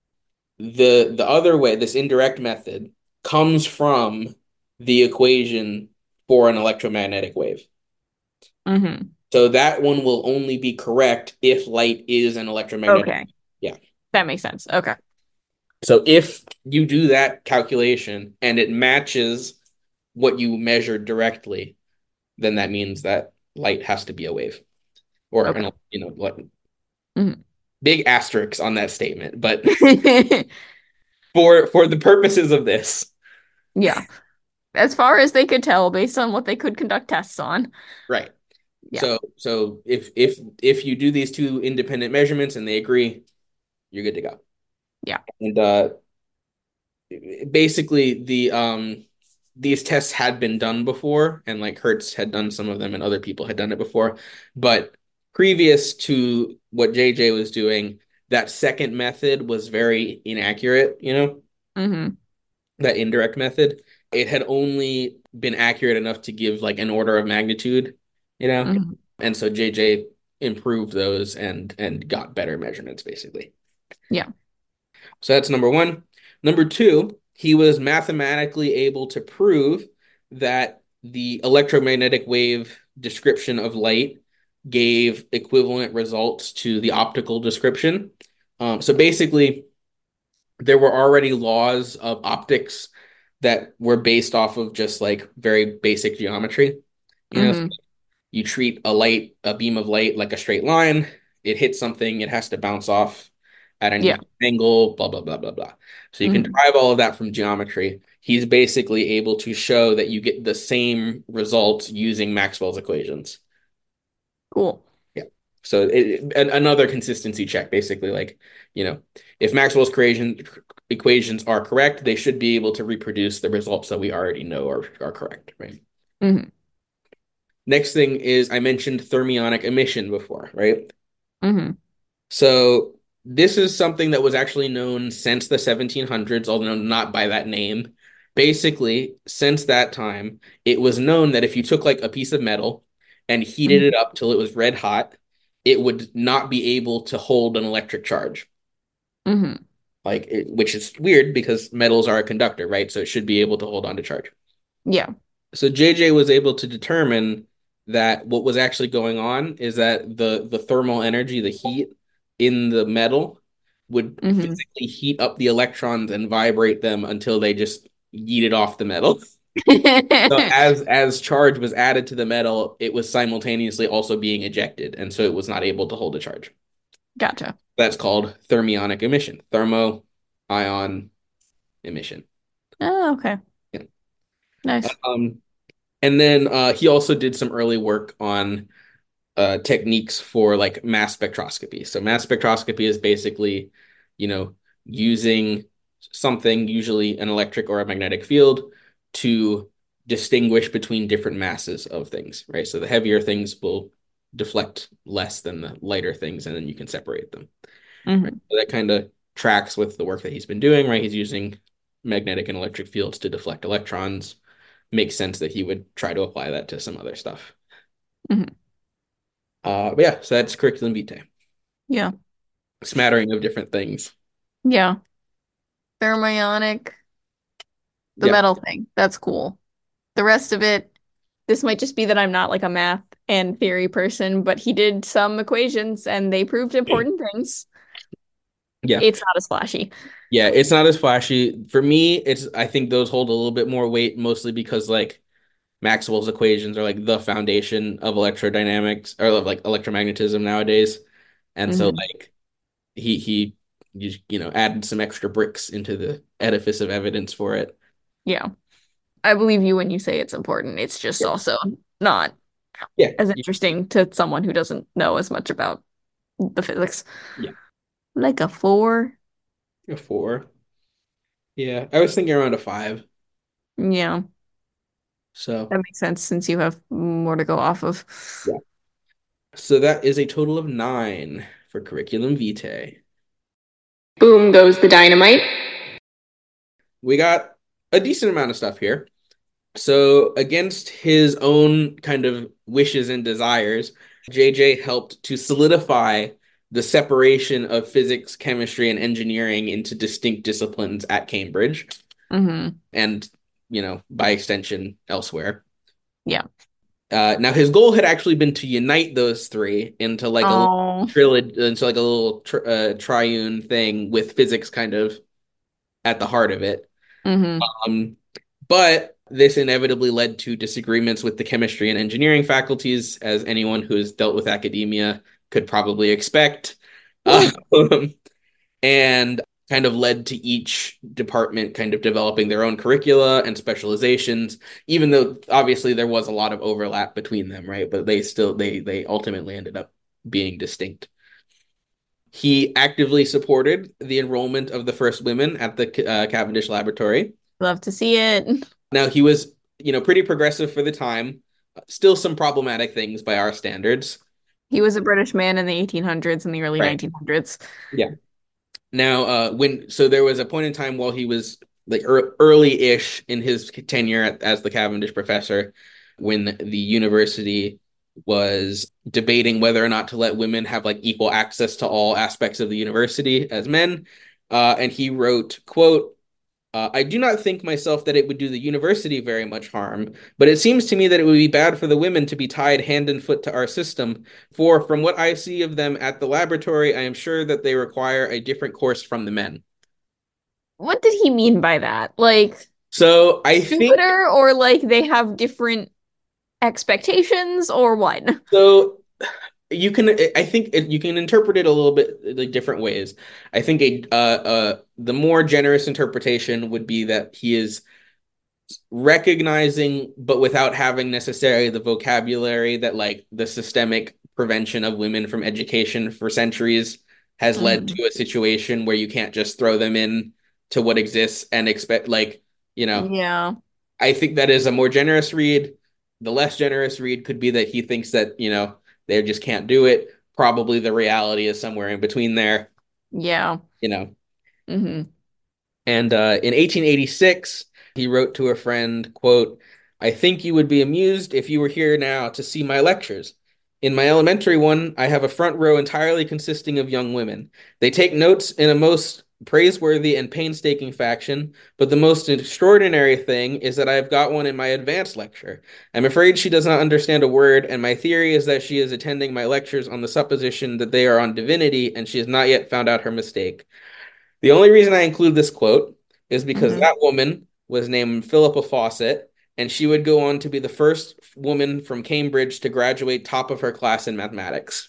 The other way, this indirect method, comes from the equation for an electromagnetic wave. Hmm. So that one will only be correct if light is an electromagnetic. Okay. Yeah. That makes sense. Okay. So if you do that calculation and it matches what you measured directly, then that means that light has to be a wave or Okay. an, like Hmm. big asterisks on that statement. But for the purposes of this, Yeah. As far as they could tell, based on what they could conduct tests on. right. Yeah. So if you do these two independent measurements and they agree, you're good to go. Yeah. And basically these tests had been done before, and like Hertz had done some of them and other people had done it before, but previous to what JJ was doing, that second method was very inaccurate, Hmm. that indirect method. It had only been accurate enough to give like an order of magnitude, you know Hmm. and so JJ improved those and got better measurements basically. Yeah. So that's number one. Number two, he was mathematically able to prove that the electromagnetic wave description of light gave equivalent results to the optical description. So basically, there were already laws of optics that were based off of just like very basic geometry. Hmm. You treat a beam of light like a straight line. It hits something, it has to bounce off at an Yeah. equal angle, blah, blah, blah, blah, blah. So you can Mhm. derive all of that from geometry. He's basically able to show that you get the same results using Maxwell's equations. Cool. Yeah. So another consistency check, basically, like, if Maxwell's equations are correct, they should be able to reproduce the results that we already know are correct, right? Mhm. Next thing is I mentioned thermionic emission before, right? Mhm. So this is something that was actually known since the 1700s, although not by that name. Basically, since that time, it was known that if you took like a piece of metal and heated Mhm. it up till it was red hot, it would not be able to hold an electric charge. Mhm. Which is weird because metals are a conductor, right? So it should be able to hold on to charge. Yeah. So JJ was able to determine that what was actually going on is that the thermal energy, the heat in the metal, would Mhm. physically heat up the electrons and vibrate them until they just yeeted off the metal. So as charge was added to the metal, it was simultaneously also being ejected, and so it was not able to hold a charge. Gotcha. That's called thermionic emission, thermo ion emission. Oh, okay. Yeah. Nice. Um, and then he also did some early work on techniques for like mass spectroscopy. So mass spectroscopy is basically, you know, using something, usually an electric or a magnetic field, to distinguish between different masses of things, right? So the heavier things will deflect less than the lighter things, and then you can separate them. Right? Mhm. So that kind of tracks with the work that he's been doing, right? He's using magnetic and electric fields to deflect electrons. Makes sense that he would try to apply that to some other stuff. Mhm. But yeah, so that's curriculum vitae. Yeah. Smattering of different things. Yeah. Thermionic, the Yeah. metal thing. That's cool. The rest of it, this might just be that I'm not like a math and theory person, but he did some equations and they proved important things. Yeah. It's not as flashy. Yeah, it's not as flashy. For me, I think those hold a little bit more weight, mostly because like Maxwell's equations are like the foundation of electrodynamics or of like electromagnetism nowadays. And so Mhm. like he added some extra bricks into the edifice of evidence for it. Yeah. I believe you when you say it's important. It's just Yeah. also not Yeah. as interesting to someone who doesn't know as much about the physics. Yeah. Like a 4. A 4. Yeah. I was thinking around a 5. Yeah, So that makes sense since you have more to go off of. yeah. So that is a total of 9 for curriculum vitae. Boom goes the dynamite. We got a decent amount of stuff here. So, against his own kind of wishes and desires, JJ helped to solidify the separation of physics, chemistry, and engineering into distinct disciplines at Cambridge Hmm. and, by extension, elsewhere. Yeah. Now, his goal had actually been to unite those three into like a little Oh. triune thing with physics kind of at the heart of it. Hmm. Um, but this inevitably led to disagreements with the chemistry and engineering faculties, as anyone who has dealt with academia could probably expect, and kind of led to each department kind of developing their own curricula and specializations, even though obviously there was a lot of overlap between them, right? But they ultimately ended up being distinct. He actively supported the enrollment of the first women at the Cavendish Laboratory. Love to see it. Now he was, pretty progressive for the time. Still some problematic things by our standards. He was a British man in the 1800s and the early Right. 1900s. Yeah. Now, there was a point in time while he was like early-ish in his tenure as the Cavendish professor, when the university was debating whether or not to let women have like equal access to all aspects of the university as men. And he wrote, quote, I do not think myself that it would do the university very much harm, but it seems to me that it would be bad for the women to be tied hand and foot to our system, for from what I see of them at the laboratory, I am sure that they require a different course from the men. What did he mean by that? Like, So I think Twitter, or like they have different expectations, or what? so I think you can interpret it a little bit like different ways. I think the more generous interpretation would be that he is recognizing, but without having necessarily the vocabulary that like the systemic prevention of women from education for centuries has led Mhm. to a situation where you can't just throw them in to what exists and expect like, you know, Yeah. I think that is a more generous read. The less generous read could be that he thinks that, they just can't do it. Probably the reality is somewhere in between there, Yeah. you know. Hmm. And in 1886, he wrote to a friend, quote, I think you would be amused if you were here now to see my lectures. In my elementary one, I have a front row entirely consisting of young women. They take notes in a most praiseworthy and painstaking fashion, but the most extraordinary thing is that I have got one in my advanced lecture. I'm afraid she does not understand a word, and my theory is that she is attending my lectures on the supposition that they are on divinity, and she has not yet found out her mistake. The only reason I include this quote is because Hmm. that woman was named Philippa Fawcett, and she would go on to be the first woman from Cambridge to graduate top of her class in mathematics.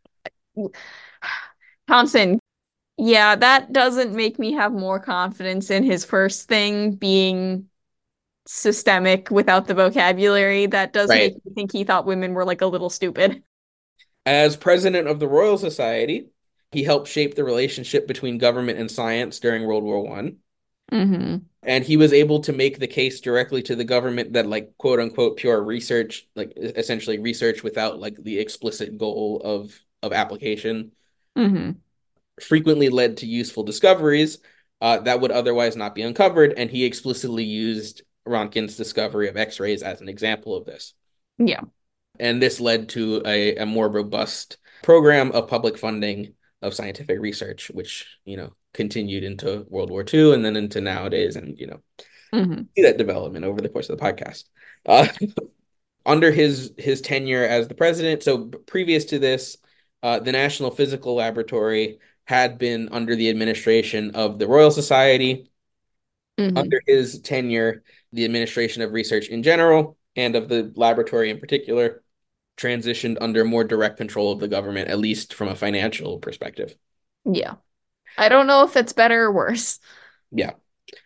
Thompson, yeah, that doesn't make me have more confidence in his first thing being systemic without the vocabulary. That does Right. make me think he thought women were like a little stupid. As president of the Royal Society, he helped shape the relationship between government and science during World War One. Hmm. And he was able to make the case directly to the government that like quote unquote pure research, like essentially research without like the explicit goal of application, Hmm. frequently led to useful discoveries that would otherwise not be uncovered, and he explicitly used Röntgen's discovery of X-rays as an example of this. Yeah. And this led to a more robust program of public funding of scientific research, which, continued into World War II and then into nowadays, and, Hmm. see that development over the course of the podcast. Uh, Under his tenure as the president, so previous to this, the National Physical Laboratory had been under the administration of the Royal Society. Hmm. Under his tenure, the administration of research in general and of the laboratory in particular transitioned under more direct control of the government, at least from a financial perspective. Yeah. I don't know if it's better or worse. Yeah.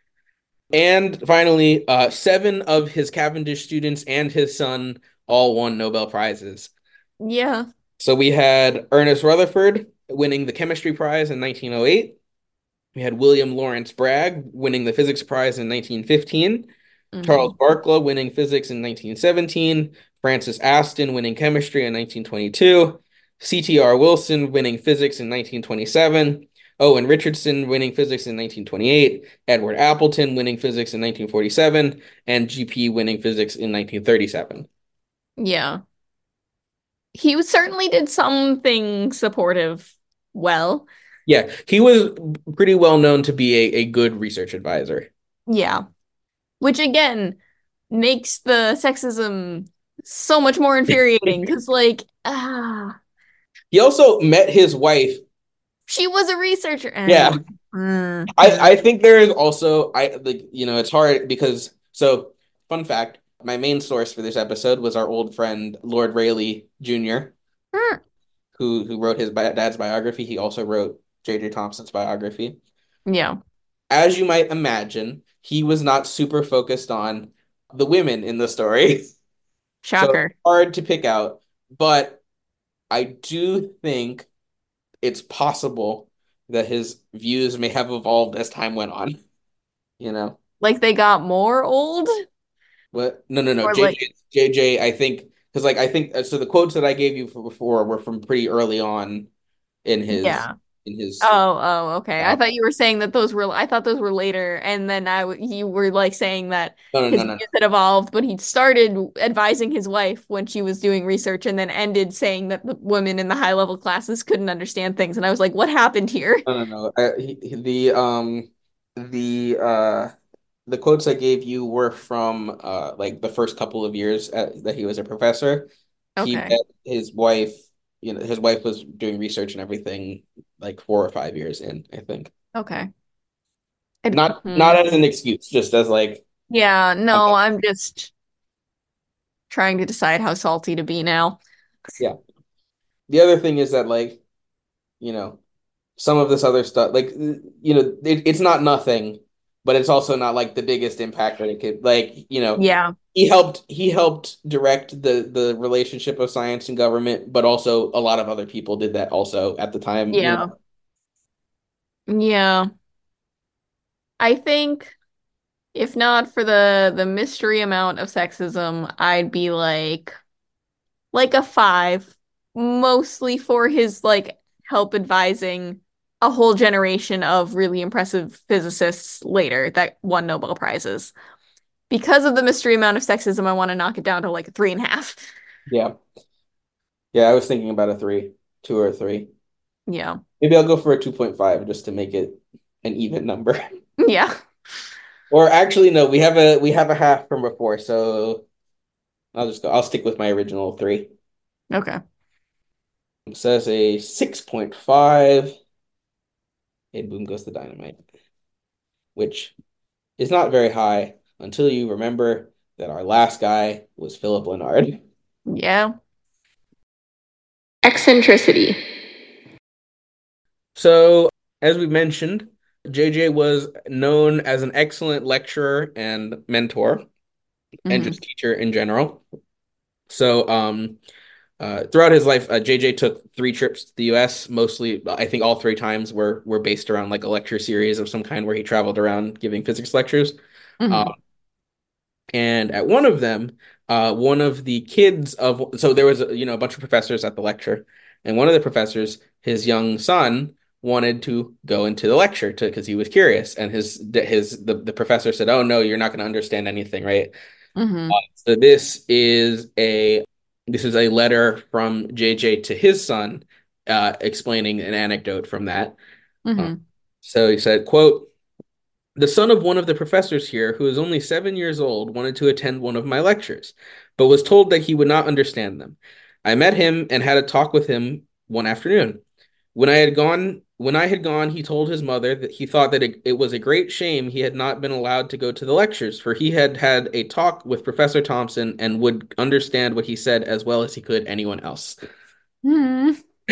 And finally, seven of his Cavendish students and his son all won Nobel Prizes. Yeah. So we had Ernest Rutherford winning the chemistry prize in 1908. We had William Lawrence Bragg winning the physics prize in 1915. Charles Hmm. Barkla winning physics in 1917. Francis Aston winning chemistry in 1922. C.T.R. Wilson winning physics in 1927. Owen Richardson winning physics in 1928. Edward Appleton winning physics in 1947. And G.P. winning physics in 1937. Yeah. He certainly did something supportive well. Yeah, he was pretty well known to be a good research advisor. Yeah. Which again makes the sexism so much more infuriating because, like, He also met his wife. she was a researcher. Yeah, I Yeah. think there is also I like it's hard because so fun fact, my main source for this episode was our old friend Lord Rayleigh Jr., who wrote his dad's biography. He also wrote J.J. Thompson's biography. Yeah. As you might imagine, he was not super focused on the women in the story, so it's Shocker. hard to pick out. But I do think it's possible that his views may have evolved as time went on. You know. Like they got more old What? No, no, no. or like, JJ, I think because like I think so. The quotes that I gave you before were from pretty early on in his yeah. in his. Oh, okay. I thought you were saying that I thought those were later, and then you were like saying that No, no, his no, no, views had evolved, but he started advising his wife when she was doing research, and then ended saying that the women in the high level classes couldn't understand things, and I was like, what happened here? no, no, no. The the quotes I gave you were from like the first couple of years that he was a professor. He Okay. met his wife. His wife was doing research and everything like 4 or 5 years in, I think. Okay. Not as an excuse, just as like Yeah, no, I'm just trying to decide how salty to be now. yeah. the other thing is that like, you know, some of this other stuff, like it's not nothing, but it's also not like the biggest impact that it could like, Yeah. he helped direct the relationship of science and government, but also a lot of other people did that also at the time. Yeah. Yeah. I think if not for the mystery amount of sexism, I'd be like a five, mostly for his like help advising a whole generation of really impressive physicists later that won Nobel Prizes. Because of the mystery amount of sexism, I want to knock it down to like a three and a half. Yeah. Yeah, I was thinking about a three, two or three. Yeah. Maybe I'll go for a 2.5 just to make it an even number. Yeah. Or actually, no, we have a half from before, so I'll stick with my original three. Okay. It says a 6.5, and boom goes the dynamite, which is not very high until you remember that our last guy was Philip Leonard. Yeah. Eccentricity. So, as we mentioned, JJ was known as an excellent lecturer and mentor and Hmm. just teacher in general. So, throughout his life, JJ took 3 trips to the U.S. Mostly, I think all 3 times were based around like a lecture series of some kind where he traveled around giving physics lectures. Um, Hmm. and at one of them, one of the kids of so there was a bunch of professors at the lecture, and one of the professors, his young son, wanted to go into the lecture to because he was curious, and the professor said, "Oh no, you're not going to understand anything, right?" Hmm. So this is a letter from JJ to his son, explaining an anecdote from that. Uh, Hmm. so he said, "Quote." The son of one of the professors here, who is only 7 years old, wanted to attend one of my lectures, but was told that he would not understand them. I met him and had a talk with him one afternoon. When I had gone, he told his mother that he thought that it was a great shame he had not been allowed to go to the lectures, for he had had a talk with Professor Thompson and would understand what he said as well as he could anyone else. Hmm.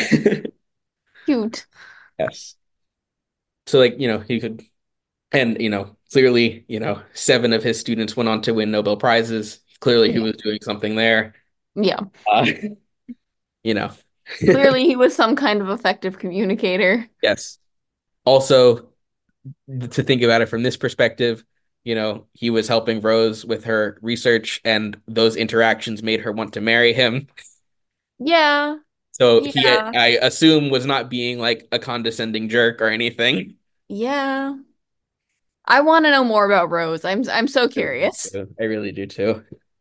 Cute. Yes. So like, he could. And, clearly, 7 of his students went on to win Nobel Prizes. Clearly, he Yeah. was doing something there. Yeah. Uh, you know, Clearly he was some kind of effective communicator. yes. Also, to think about it from this perspective, he was helping Rose with her research, and those interactions made her want to marry him. Yeah. So he, Yeah. I assume, was not being like a condescending jerk or anything. Yeah. I want to know more about Rose. I'm so I really do curious. too. I really do too.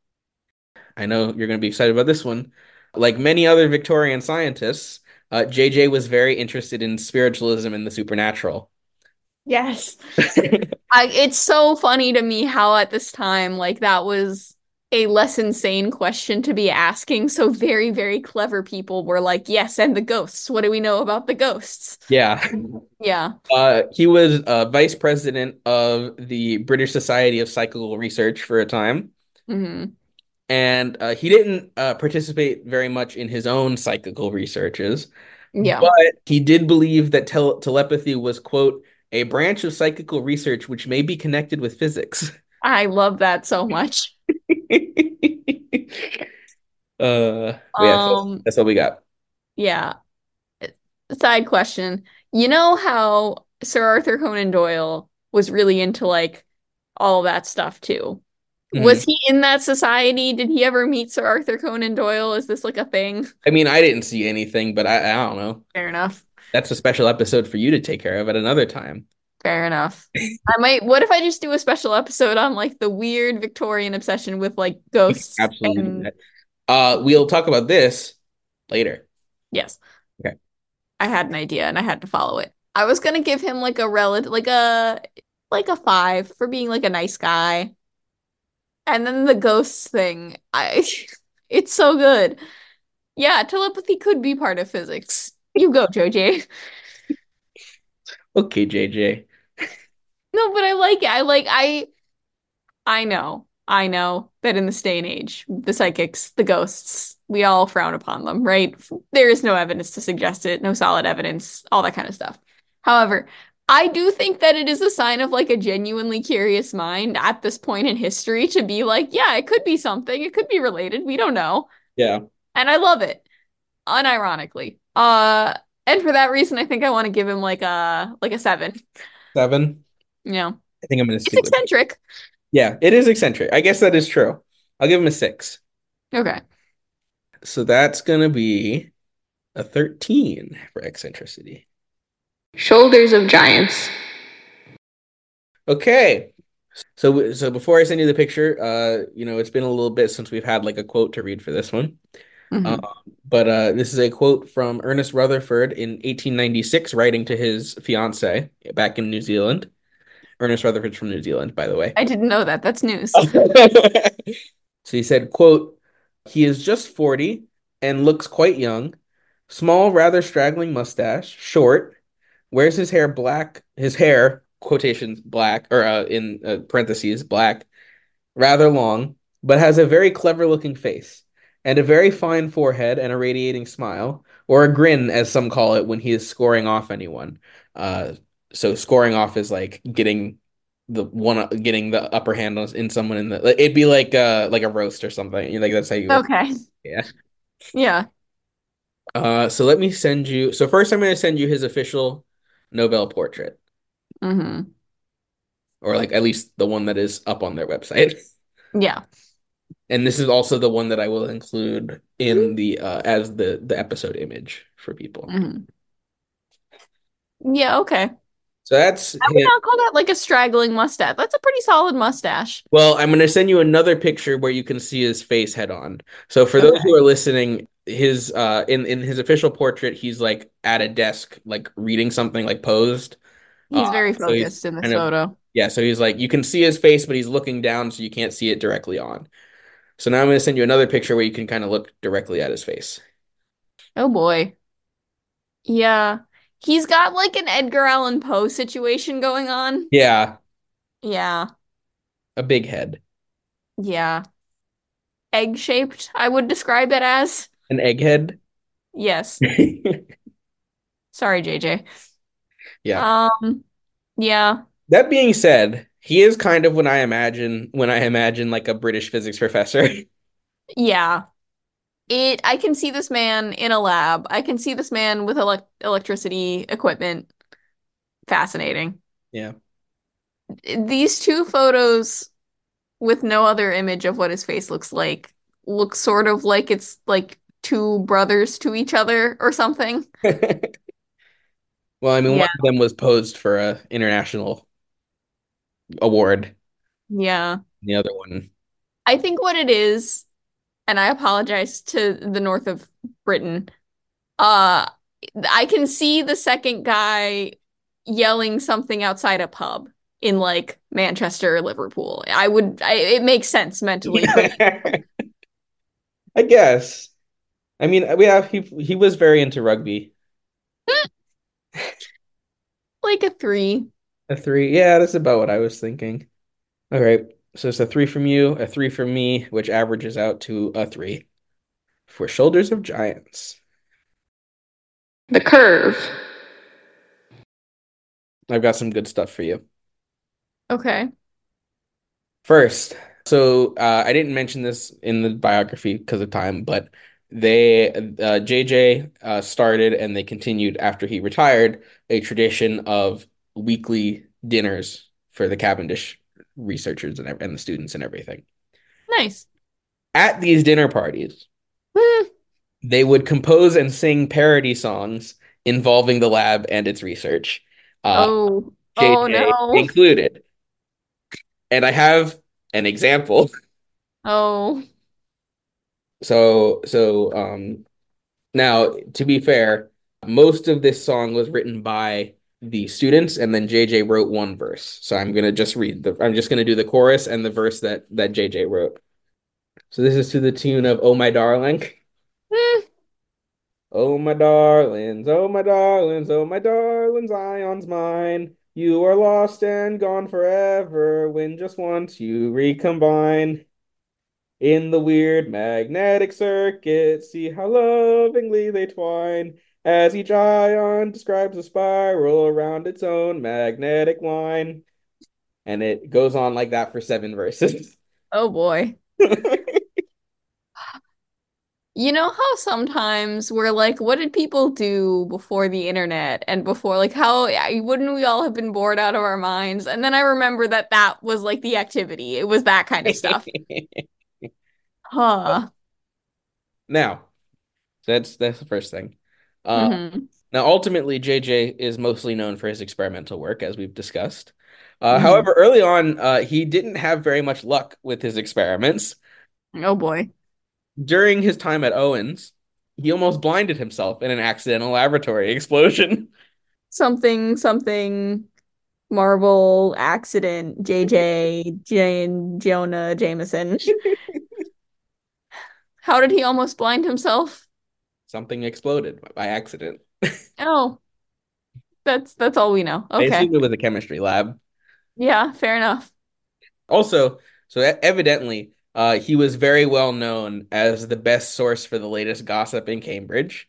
I know you're going to be excited about this one. Like many other Victorian scientists, JJ was very interested in spiritualism and the supernatural. Yes. It's so funny to me how at this time, like that was a less insane question to be asking. So very, very clever people were like, yes, and the ghosts. What do we know about the ghosts? Yeah. Yeah. He was vice president of the British Society of Psychical Research for a time, Hmm. and he didn't participate very much in his own psychical researches, Yeah. but he did believe that telepathy was, quote, a branch of psychical research which may be connected with physics. I love that so much. Yes, that's, Um, that's what we got. yeah. Side question. You know how Sir Arthur Conan Doyle was really into like all that stuff too? Was Mhm. he in that society? Did he ever meet Sir Arthur Conan Doyle? Is this like a thing? I mean, I didn't see anything, but I don't know. Fair enough. That's a special episode for you to take care of at another time. Fair enough. What if I just do a special episode on like the weird Victorian obsession with like We can ghosts absolutely do and that. We'll talk about this later. yes, Okay. I had an idea and I had to follow it. I was gonna give him like a relative like a five for being like a nice guy. And then the ghosts thing, I it's so good. Yeah, telepathy could be part of physics. You go, JJ. Okay, JJ. No, but I like it. I know. I know that in this day and age, the psychics, the ghosts, we all frown upon them, right? There is no evidence to suggest it, no solid evidence, all that kind of stuff. However, I do think that it is a sign of like a genuinely curious mind at this point in history to be like, yeah, it could be something, it could be related, we don't know. Yeah. And I love it, unironically. And for that reason, I think I want to give him like a 7. 7. You know, I think I'm gonna it's stick with it. eccentric. Yeah, it is eccentric. I guess that is true. I'll give him a 6. Okay. So that's gonna be a 13 for eccentricity. Shoulders of giants. Okay. So before I send you the picture, it's been a little bit since we've had like a quote to read for this one. Um, Mhm. but this is a quote from Ernest Rutherford in 1896, writing to his fiancée back in New Zealand. Ernest Rutherford's from New Zealand, by the way. I didn't know that. That's news. So he said, quote, "He is just 40 and looks quite young. Small, rather straggling mustache, short, wears his hair, quotations, black, or in parentheses, black, rather long, but has a very clever looking face, and a very fine forehead and a radiating smile, or a grin, as some call it, when he is scoring off anyone. Uh, so scoring off is like getting the upper hand in someone it'd be like a roast or something. Like that's how you would. Okay. Yeah. Yeah. So let me send you. So first, I'm going to send you his official Nobel portrait, Hmm. or like at least the one that is up on their website. Yeah. And this is also the one that I will include in the as the episode image for people. Hmm. Yeah, okay. So that's I would him. not call that like a straggling mustache. That's a pretty solid mustache. Well, I'm going to send you another picture where you can see his face head on. So for those who Okay. are listening, his in his official portrait, he's like at a desk, like reading something, like posed. He's very So he's focused in this kind of photo. yeah. So he's like you can see his face, but he's looking down, so you can't see it directly on. So now I'm going to send you another picture where you can kind of look directly at his face. Oh boy. Yeah. He's got like an Edgar Allan Poe situation going on. Yeah, Yeah. a big head, Yeah. Egg-shaped, I would describe it as. an egghead. Yes. Sorry, JJ. Yeah. Yeah. That being said, he is kind of when I imagine like a British physics professor. Yeah. I can see this man in a lab. I can see this man with electricity equipment. Fascinating. Yeah. These two photos with no other image of what his face looks like look sort of like it's like two brothers to each other or something. Well, I mean, Yeah. one of them was posed for a international award. Yeah. The other one, I think what it is, and I apologize to the north of Britain, uh, I can see the second guy yelling something outside a pub in like Manchester or Liverpool. It makes sense mentally for me. I guess. I mean, he was very into rugby. Like a 3. A 3, yeah, that's about what I was thinking. All right, so it's a 3 from you, a 3 from me, which averages out to a 3 for Shoulders of Giants. The curve. I've got some good stuff for you. Okay. First, so I didn't mention this in the biography because of time, but JJ started and they continued after he retired a tradition of weekly dinners for the Cavendish researchers and the students and everything. Nice. At these dinner parties, Hmm. they would compose and sing parody songs involving the lab and its research, uh, Oh. Oh JJ no. included. And I have an example. Oh. So now to be fair, most of this song was written by the students, and then JJ wrote one verse. So I'm just gonna do the chorus and the verse that JJ wrote. So this is to the tune of "Oh My Darling." Hmm. Oh my darlings, oh my darlings, oh my darling, Zion's mine. You are lost and gone forever when just once you recombine in the weird magnetic circuit. See how lovingly they twine as each ion describes a spiral around its own magnetic line. And it goes on like that for 7 verses. Oh boy. You know how sometimes we're like, what did people do before the internet and before like how wouldn't we all have been bored out of our minds? And then I remember that that was like the activity. It was that kind of stuff. Huh. Now, that's the first thing. Uh, Hmm. Now, ultimately, JJ is mostly known for his experimental work, as we've discussed. Hmm. However, early on, he didn't have very much luck with his experiments. Oh boy. During his time at Owens, he almost blinded himself in an accidental laboratory explosion. Something Marvel accident JJ Jane Jonah Jameson. How did he almost blind himself? Something exploded by accident. Oh, that's all we know. I Okay. assume it was a chemistry lab. Yeah, fair enough. Also, evidently, he was very well known as the best source for the latest gossip in Cambridge.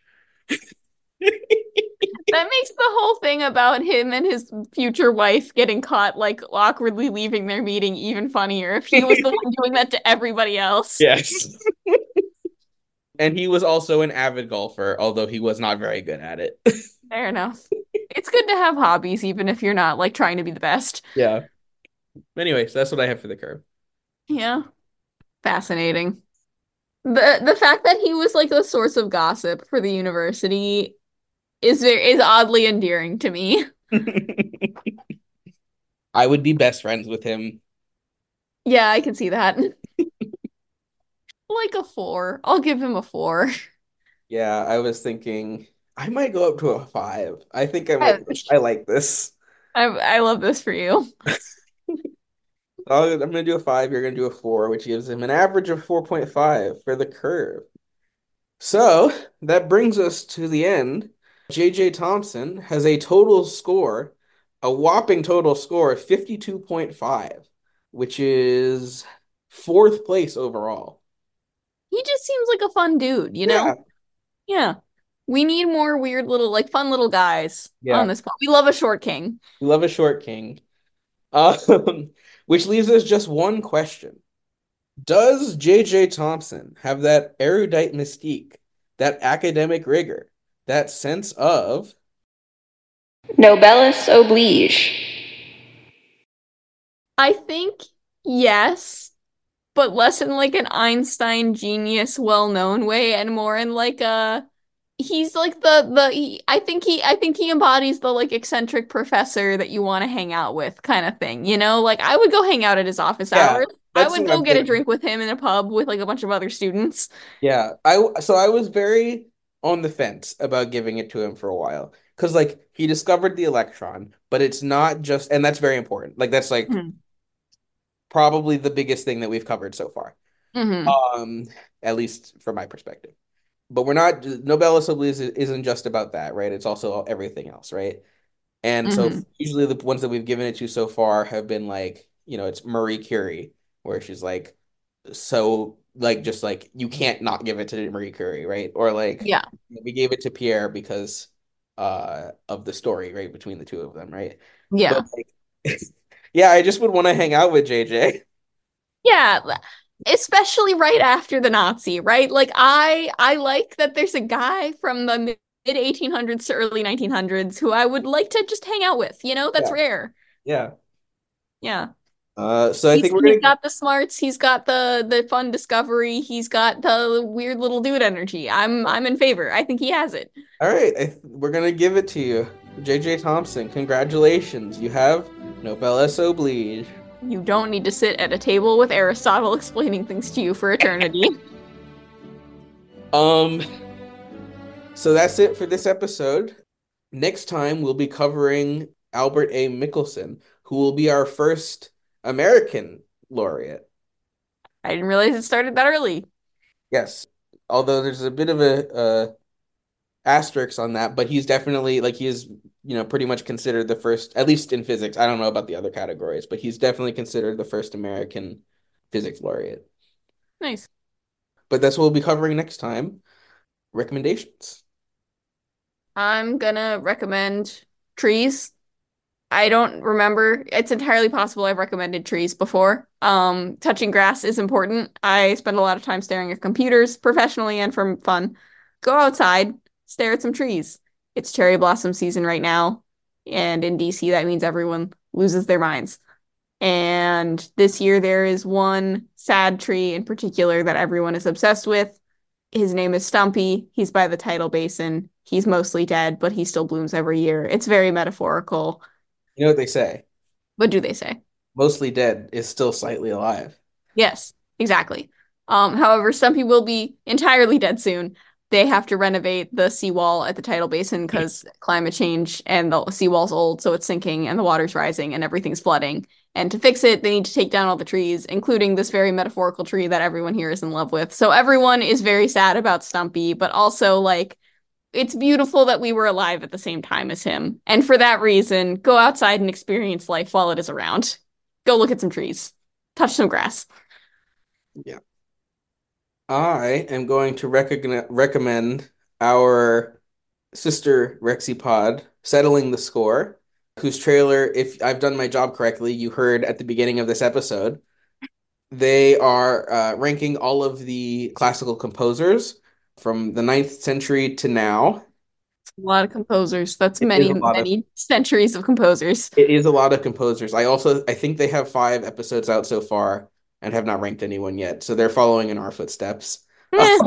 That makes the whole thing about him and his future wife getting caught like awkwardly leaving their meeting even funnier if he was the one doing that to everybody else. Yes. And he was also an avid golfer, although he was not very good at it. Fair enough. It's good to have hobbies even if you're not like trying to be the best. Yeah. Anyways, that's what I have for the curve. Yeah. Fascinating. The fact that he was like the source of gossip for the university is oddly endearing to me. I would be best friends with him. Yeah, I can see that. Like a 4. I'll give him a 4. Yeah, I was thinking I might go up to a 5. I think I, I like this. I love this for you. I'm gonna do a 5, you're gonna do a 4, which gives him an average of 4.5 for the curve. So that brings us to the end. JJ Thompson has a whopping total score of 52.5, which is fourth place overall. He just seems like a fun dude, you Yeah, know? Yeah. We need more weird little, like fun little guys yeah. on this pod. We love a short king. We love a short king. Um, which leaves us just one question. Does JJ Thompson have that erudite mystique, that academic rigor, that sense of Noblesse oblige. I think yes, but less in like an Einstein genius, well-known way, and more in like a he's like I think he embodies the like eccentric professor that you want to hang out with kind of thing, you know? Like I would go hang out at his office yeah, hours. I that's would what go I'm get a thinking. drink with him in a pub with like a bunch of other students. Yeah, I was very on the fence about giving it to him for a while because like he discovered the electron, but it's not just, and that's very important. Like that's like Hmm. probably the biggest thing that we've covered so far. Hmm. Um, at least from my perspective. But we're not Nobel Oblige isn't just about that, right? It's also everything else, right? And so Hmm. usually the ones that we've given it to so far have been like, it's Marie Curie, where she's like, so like just like you can't not give it to Marie Curie, right? Or like Yeah. we gave it to Pierre because of the story, right, between the two of them, right? But Yeah. like yeah, I just would want to hang out with JJ. Yeah, especially right after the Nazi, right? Like I like that there's a guy from the mid 1800s to early 1900s who I would like to just hang out with, you know? That's Yeah. rare. Yeah. Yeah. So I think we're He's gonna got the smarts, he's got the fun discovery, he's got the weird little dude energy. I'm in favor. I think he has it. all right, we're gonna give it to you. JJ Thompson, congratulations. You have Noblesse Oblige. You don't need to sit at a table with Aristotle explaining things to you for eternity. Um, so that's it for this episode. Next time we'll be covering Albert A. Michelson, who will be our first American laureate. I didn't realize it started that early. Yes, although there's a bit of a asterisks on that, but he's definitely like he is, pretty much considered the first, at least in physics. I don't know about the other categories, but he's definitely considered the first American physics laureate. Nice. But that's what we'll be covering next time. Recommendations. I'm gonna recommend trees. I don't remember. It's entirely possible I've recommended trees before. Touching grass is important. I spend a lot of time staring at computers professionally and for fun. Go outside, stare at some trees. It's cherry blossom season right now, and in DC that means everyone loses their minds. And this year there is one sad tree in particular that everyone is obsessed with. His name is Stumpy. He's by the tidal basin. He's mostly dead, but he still blooms every year. It's very metaphorical. You know what they say? What do they say? Mostly dead is still slightly alive. Yes, exactly. However, Stumpy will be entirely dead soon. They have to renovate the seawall at the tidal basin because climate change and the seawall's old, so it's sinking and the water's rising and everything's flooding. And to fix it, they need to take down all the trees, including this very metaphorical tree that everyone here is in love with. So everyone is very sad about Stumpy, but also like it's beautiful that we were alive at the same time as him. And for that reason, go outside and experience life while it is around. Go look at some trees. Touch some grass. Yeah. I am going to recommend our sister RexiPod, Settling the Score, whose trailer, if I've done my job correctly, you heard at the beginning of this episode. They are ranking all of the classical composers from the 9th century to now. A lot of composers. That's It is many, a lot of many centuries of composers. it is a lot of composers. I think they have 5 episodes out so far and have not ranked anyone yet. So they're following in our footsteps. Eh.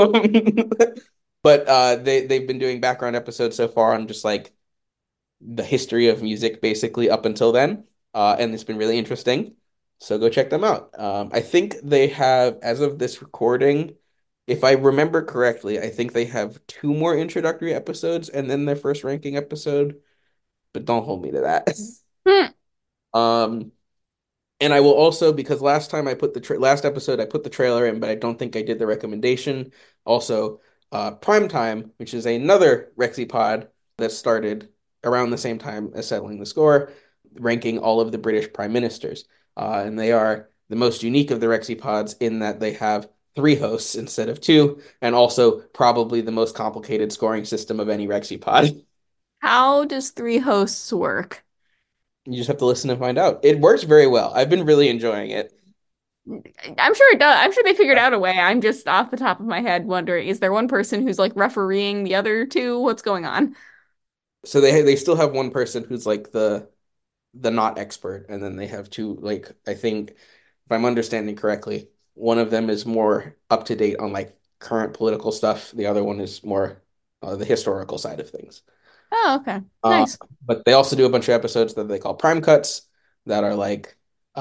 But they've been doing background episodes so far on just like the history of music basically up until then. And it's been really interesting. So go check them out. I think they have, as of this recording, if I remember correctly, I think they have 2 more introductory episodes and then their first ranking episode, but don't hold me to that. Hmm. Um, and I will also, because last time I put last episode I put the trailer in, but I don't think I did the recommendation. Also, Primetime, which is another RexiPod that started around the same time as Settling the Score, ranking all of the British prime ministers. And they are the most unique of the RexiPods in that they have 3 hosts instead of 2, and also probably the most complicated scoring system of any RexiPod. How does 3 hosts work? You just have to listen and find out. It works very well. I've been really enjoying it. I'm sure it does. I'm sure they figured out a way. I'm just off the top of my head wondering, is there one person who's like refereeing the other 2? What's going on? So they still have one person who's like the not expert, and then they have 2, like I think if I'm understanding correctly, one of them is more up to date on like current political stuff. The other one is more the historical side of things. Oh, okay. Uh, Nice. but they also do a bunch of episodes that they call Prime Cuts that are like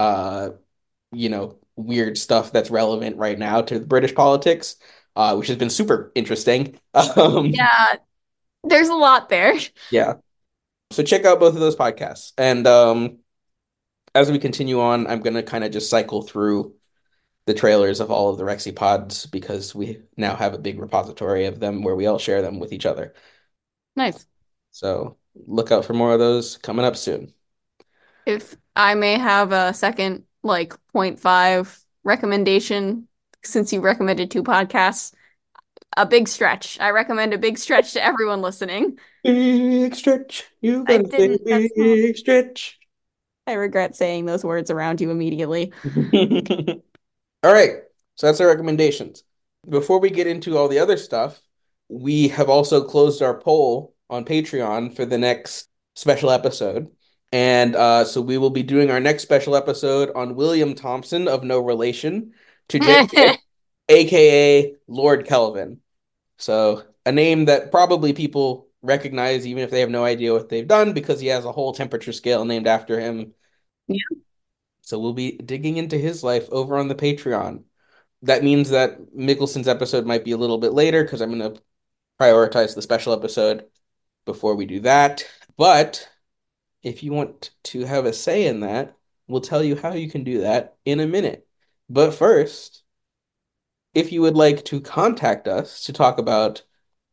weird stuff that's relevant right now to British politics, which has been super interesting. Yeah, there's a lot there. Yeah. So check out both of those podcasts. And as we continue on, I'm gonna kind of just cycle through the trailers of all of the Rexy pods because we now have a big repository of them where we all share them with each other. Nice. So look out for more of those coming up soon. If I may have a second, like, point 0.5 recommendation, since you recommended 2 podcasts, a big stretch. I recommend a big stretch to everyone listening. Big stretch. You I gotta say didn't, that's not, big stretch. I regret saying those words around you immediately. All right. So that's our recommendations. Before we get into all the other stuff, we have also closed our poll on Patreon for the next special episode. And so we will be doing our next special episode on William Thompson of no relation to JJ, aka Lord Kelvin. So a name that probably people recognize even if they have no idea what they've done because he has a whole temperature scale named after him. Yeah. So we'll be digging into his life over on the Patreon. That means that Mickelson's episode might be a little bit later because I'm going to prioritize the special episode before we do that. But if you want to have a say in that, we'll tell you how you can do that in a minute. But first, if you would like to contact us to talk about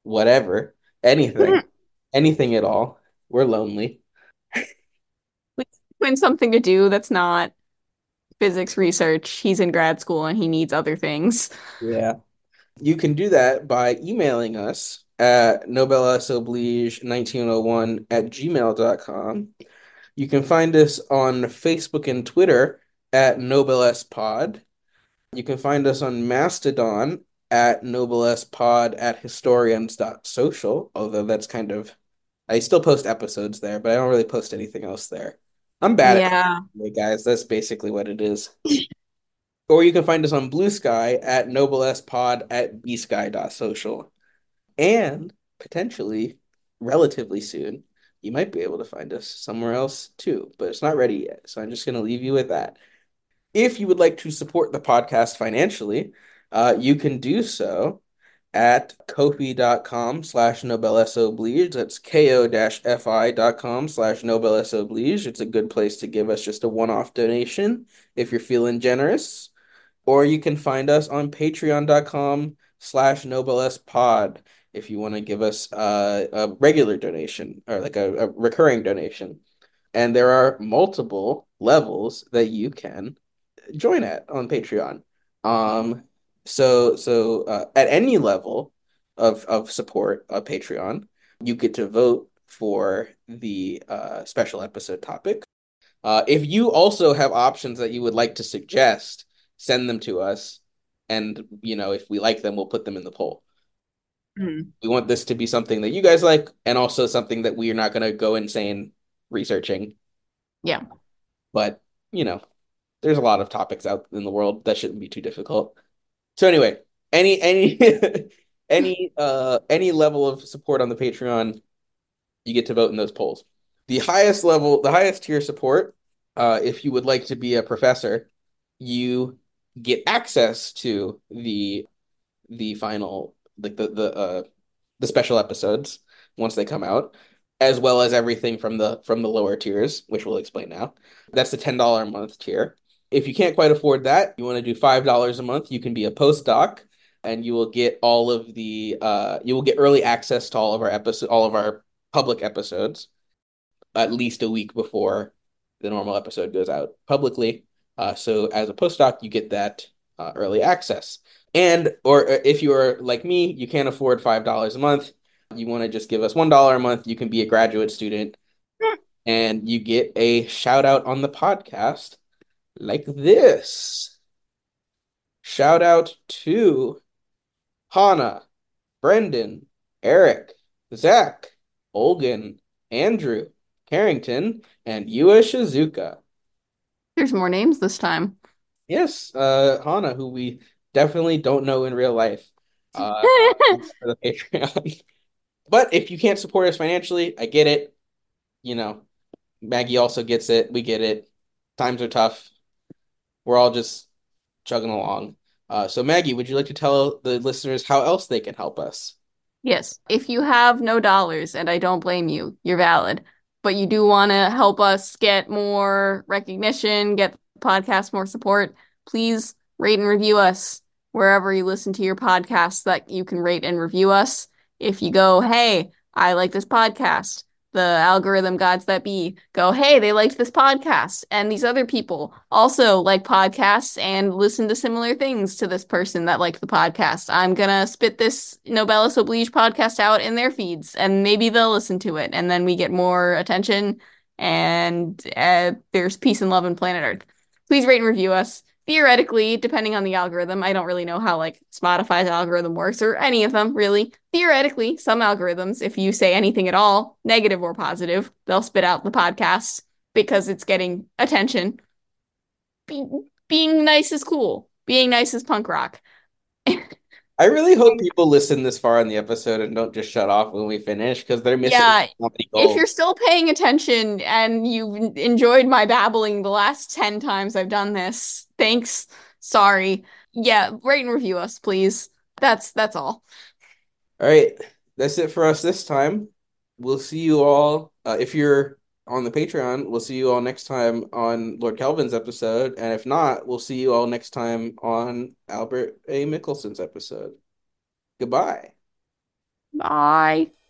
whatever, anything, anything at all. We're lonely. Please find something to do that's not physics research. He's in grad school and he needs other things. Yeah. You can do that by emailing us at nobelesoblige1901 at gmail.com. You can find us on Facebook and Twitter at NobelesPod. You can find us on Mastodon at NobelesPod at historians.social, although that's kind of, I still post episodes there, but I don't really post anything else there. I'm bad at Yeah. it, guys. That's basically what it is. Or you can find us on Blue Sky at NobelesPod at bsky.social. And potentially, relatively soon, you might be able to find us somewhere else too, but it's not ready yet. So I'm just going to leave you with that. If you would like to support the podcast financially, you can do so at kofi.com/nobelesoblige. That's ko-fi.com/nobelesoblige. It's a good place to give us just a one-off donation if you're feeling generous. Or you can find us on patreon.com/nobelespod if you want to give us a regular donation or like a recurring donation. And there are multiple levels that you can join at on Patreon. At any level of support of Patreon, you get to vote for the special episode topic. If you also have options that you would like to suggest, send them to us, and if we like them, we'll put them in the poll. We want this to be something that you guys like, and also something that we are not going to go insane researching. Yeah. But there's a lot of topics out in the world that shouldn't be too difficult. So anyway, any any level of support on the Patreon, you get to vote in those polls. The highest tier support, if you would like to be a professor, you get access to the final, like the special episodes once they come out, as well as everything from the lower tiers, which we'll explain now. That's the $10 a month tier. If you can't quite afford that, you want to do $5 a month, you can be a postdoc, and you will get you will get early access to all of our public episodes, at least a week before the normal episode goes out publicly. So as a postdoc, you get that early access. Or if you are like me, you can't afford $5 a month, you want to just give us $1 a month, you can be a graduate student and you get a shout out on the podcast like this. Shout out to Hannah, Brendan, Eric, Zach, Olgan, Andrew, Carrington, and Yua Shizuka. There's more names this time. Yes, Hannah, who we definitely don't know in real life, for the Patreon. But if you can't support us financially, I get it. Maggie also gets it. We get it. Times are tough. We're all just chugging along. So Maggie, would you like to tell the listeners how else they can help us? Yes. If you have no dollars, and I don't blame you, you're valid, but you do want to help us get more recognition, get the podcast more support, please rate and review us wherever you listen to your podcasts that you can rate and review us. If you go, hey, I like this podcast, the algorithm gods that be go, hey, they liked this podcast, and these other people also like podcasts and listen to similar things to this person that liked the podcast. I'm gonna spit this Nobelis Oblige podcast out in their feeds, and maybe they'll listen to it, and then we get more attention, and there's peace and love in planet Earth. Please rate and review us. Theoretically, depending on the algorithm, I don't really know how like Spotify's algorithm works or any of them really. Theoretically, some algorithms, if you say anything at all, negative or positive, they'll spit out the podcast because it's getting attention. Being nice is cool. Being nice is punk rock. I really hope people listen this far in the episode and don't just shut off when we finish because they're missing Yeah, comedy if gold. you're still paying attention and you've enjoyed my babbling the last 10 times I've done this, thanks. Sorry. Yeah, rate and review us, please. That's all. All right, that's it for us this time. We'll see you all. If you're on the Patreon, we'll see you all next time on Lord Kelvin's episode. And if not, we'll see you all next time on Albert A. Mickelson's episode. Goodbye. Bye.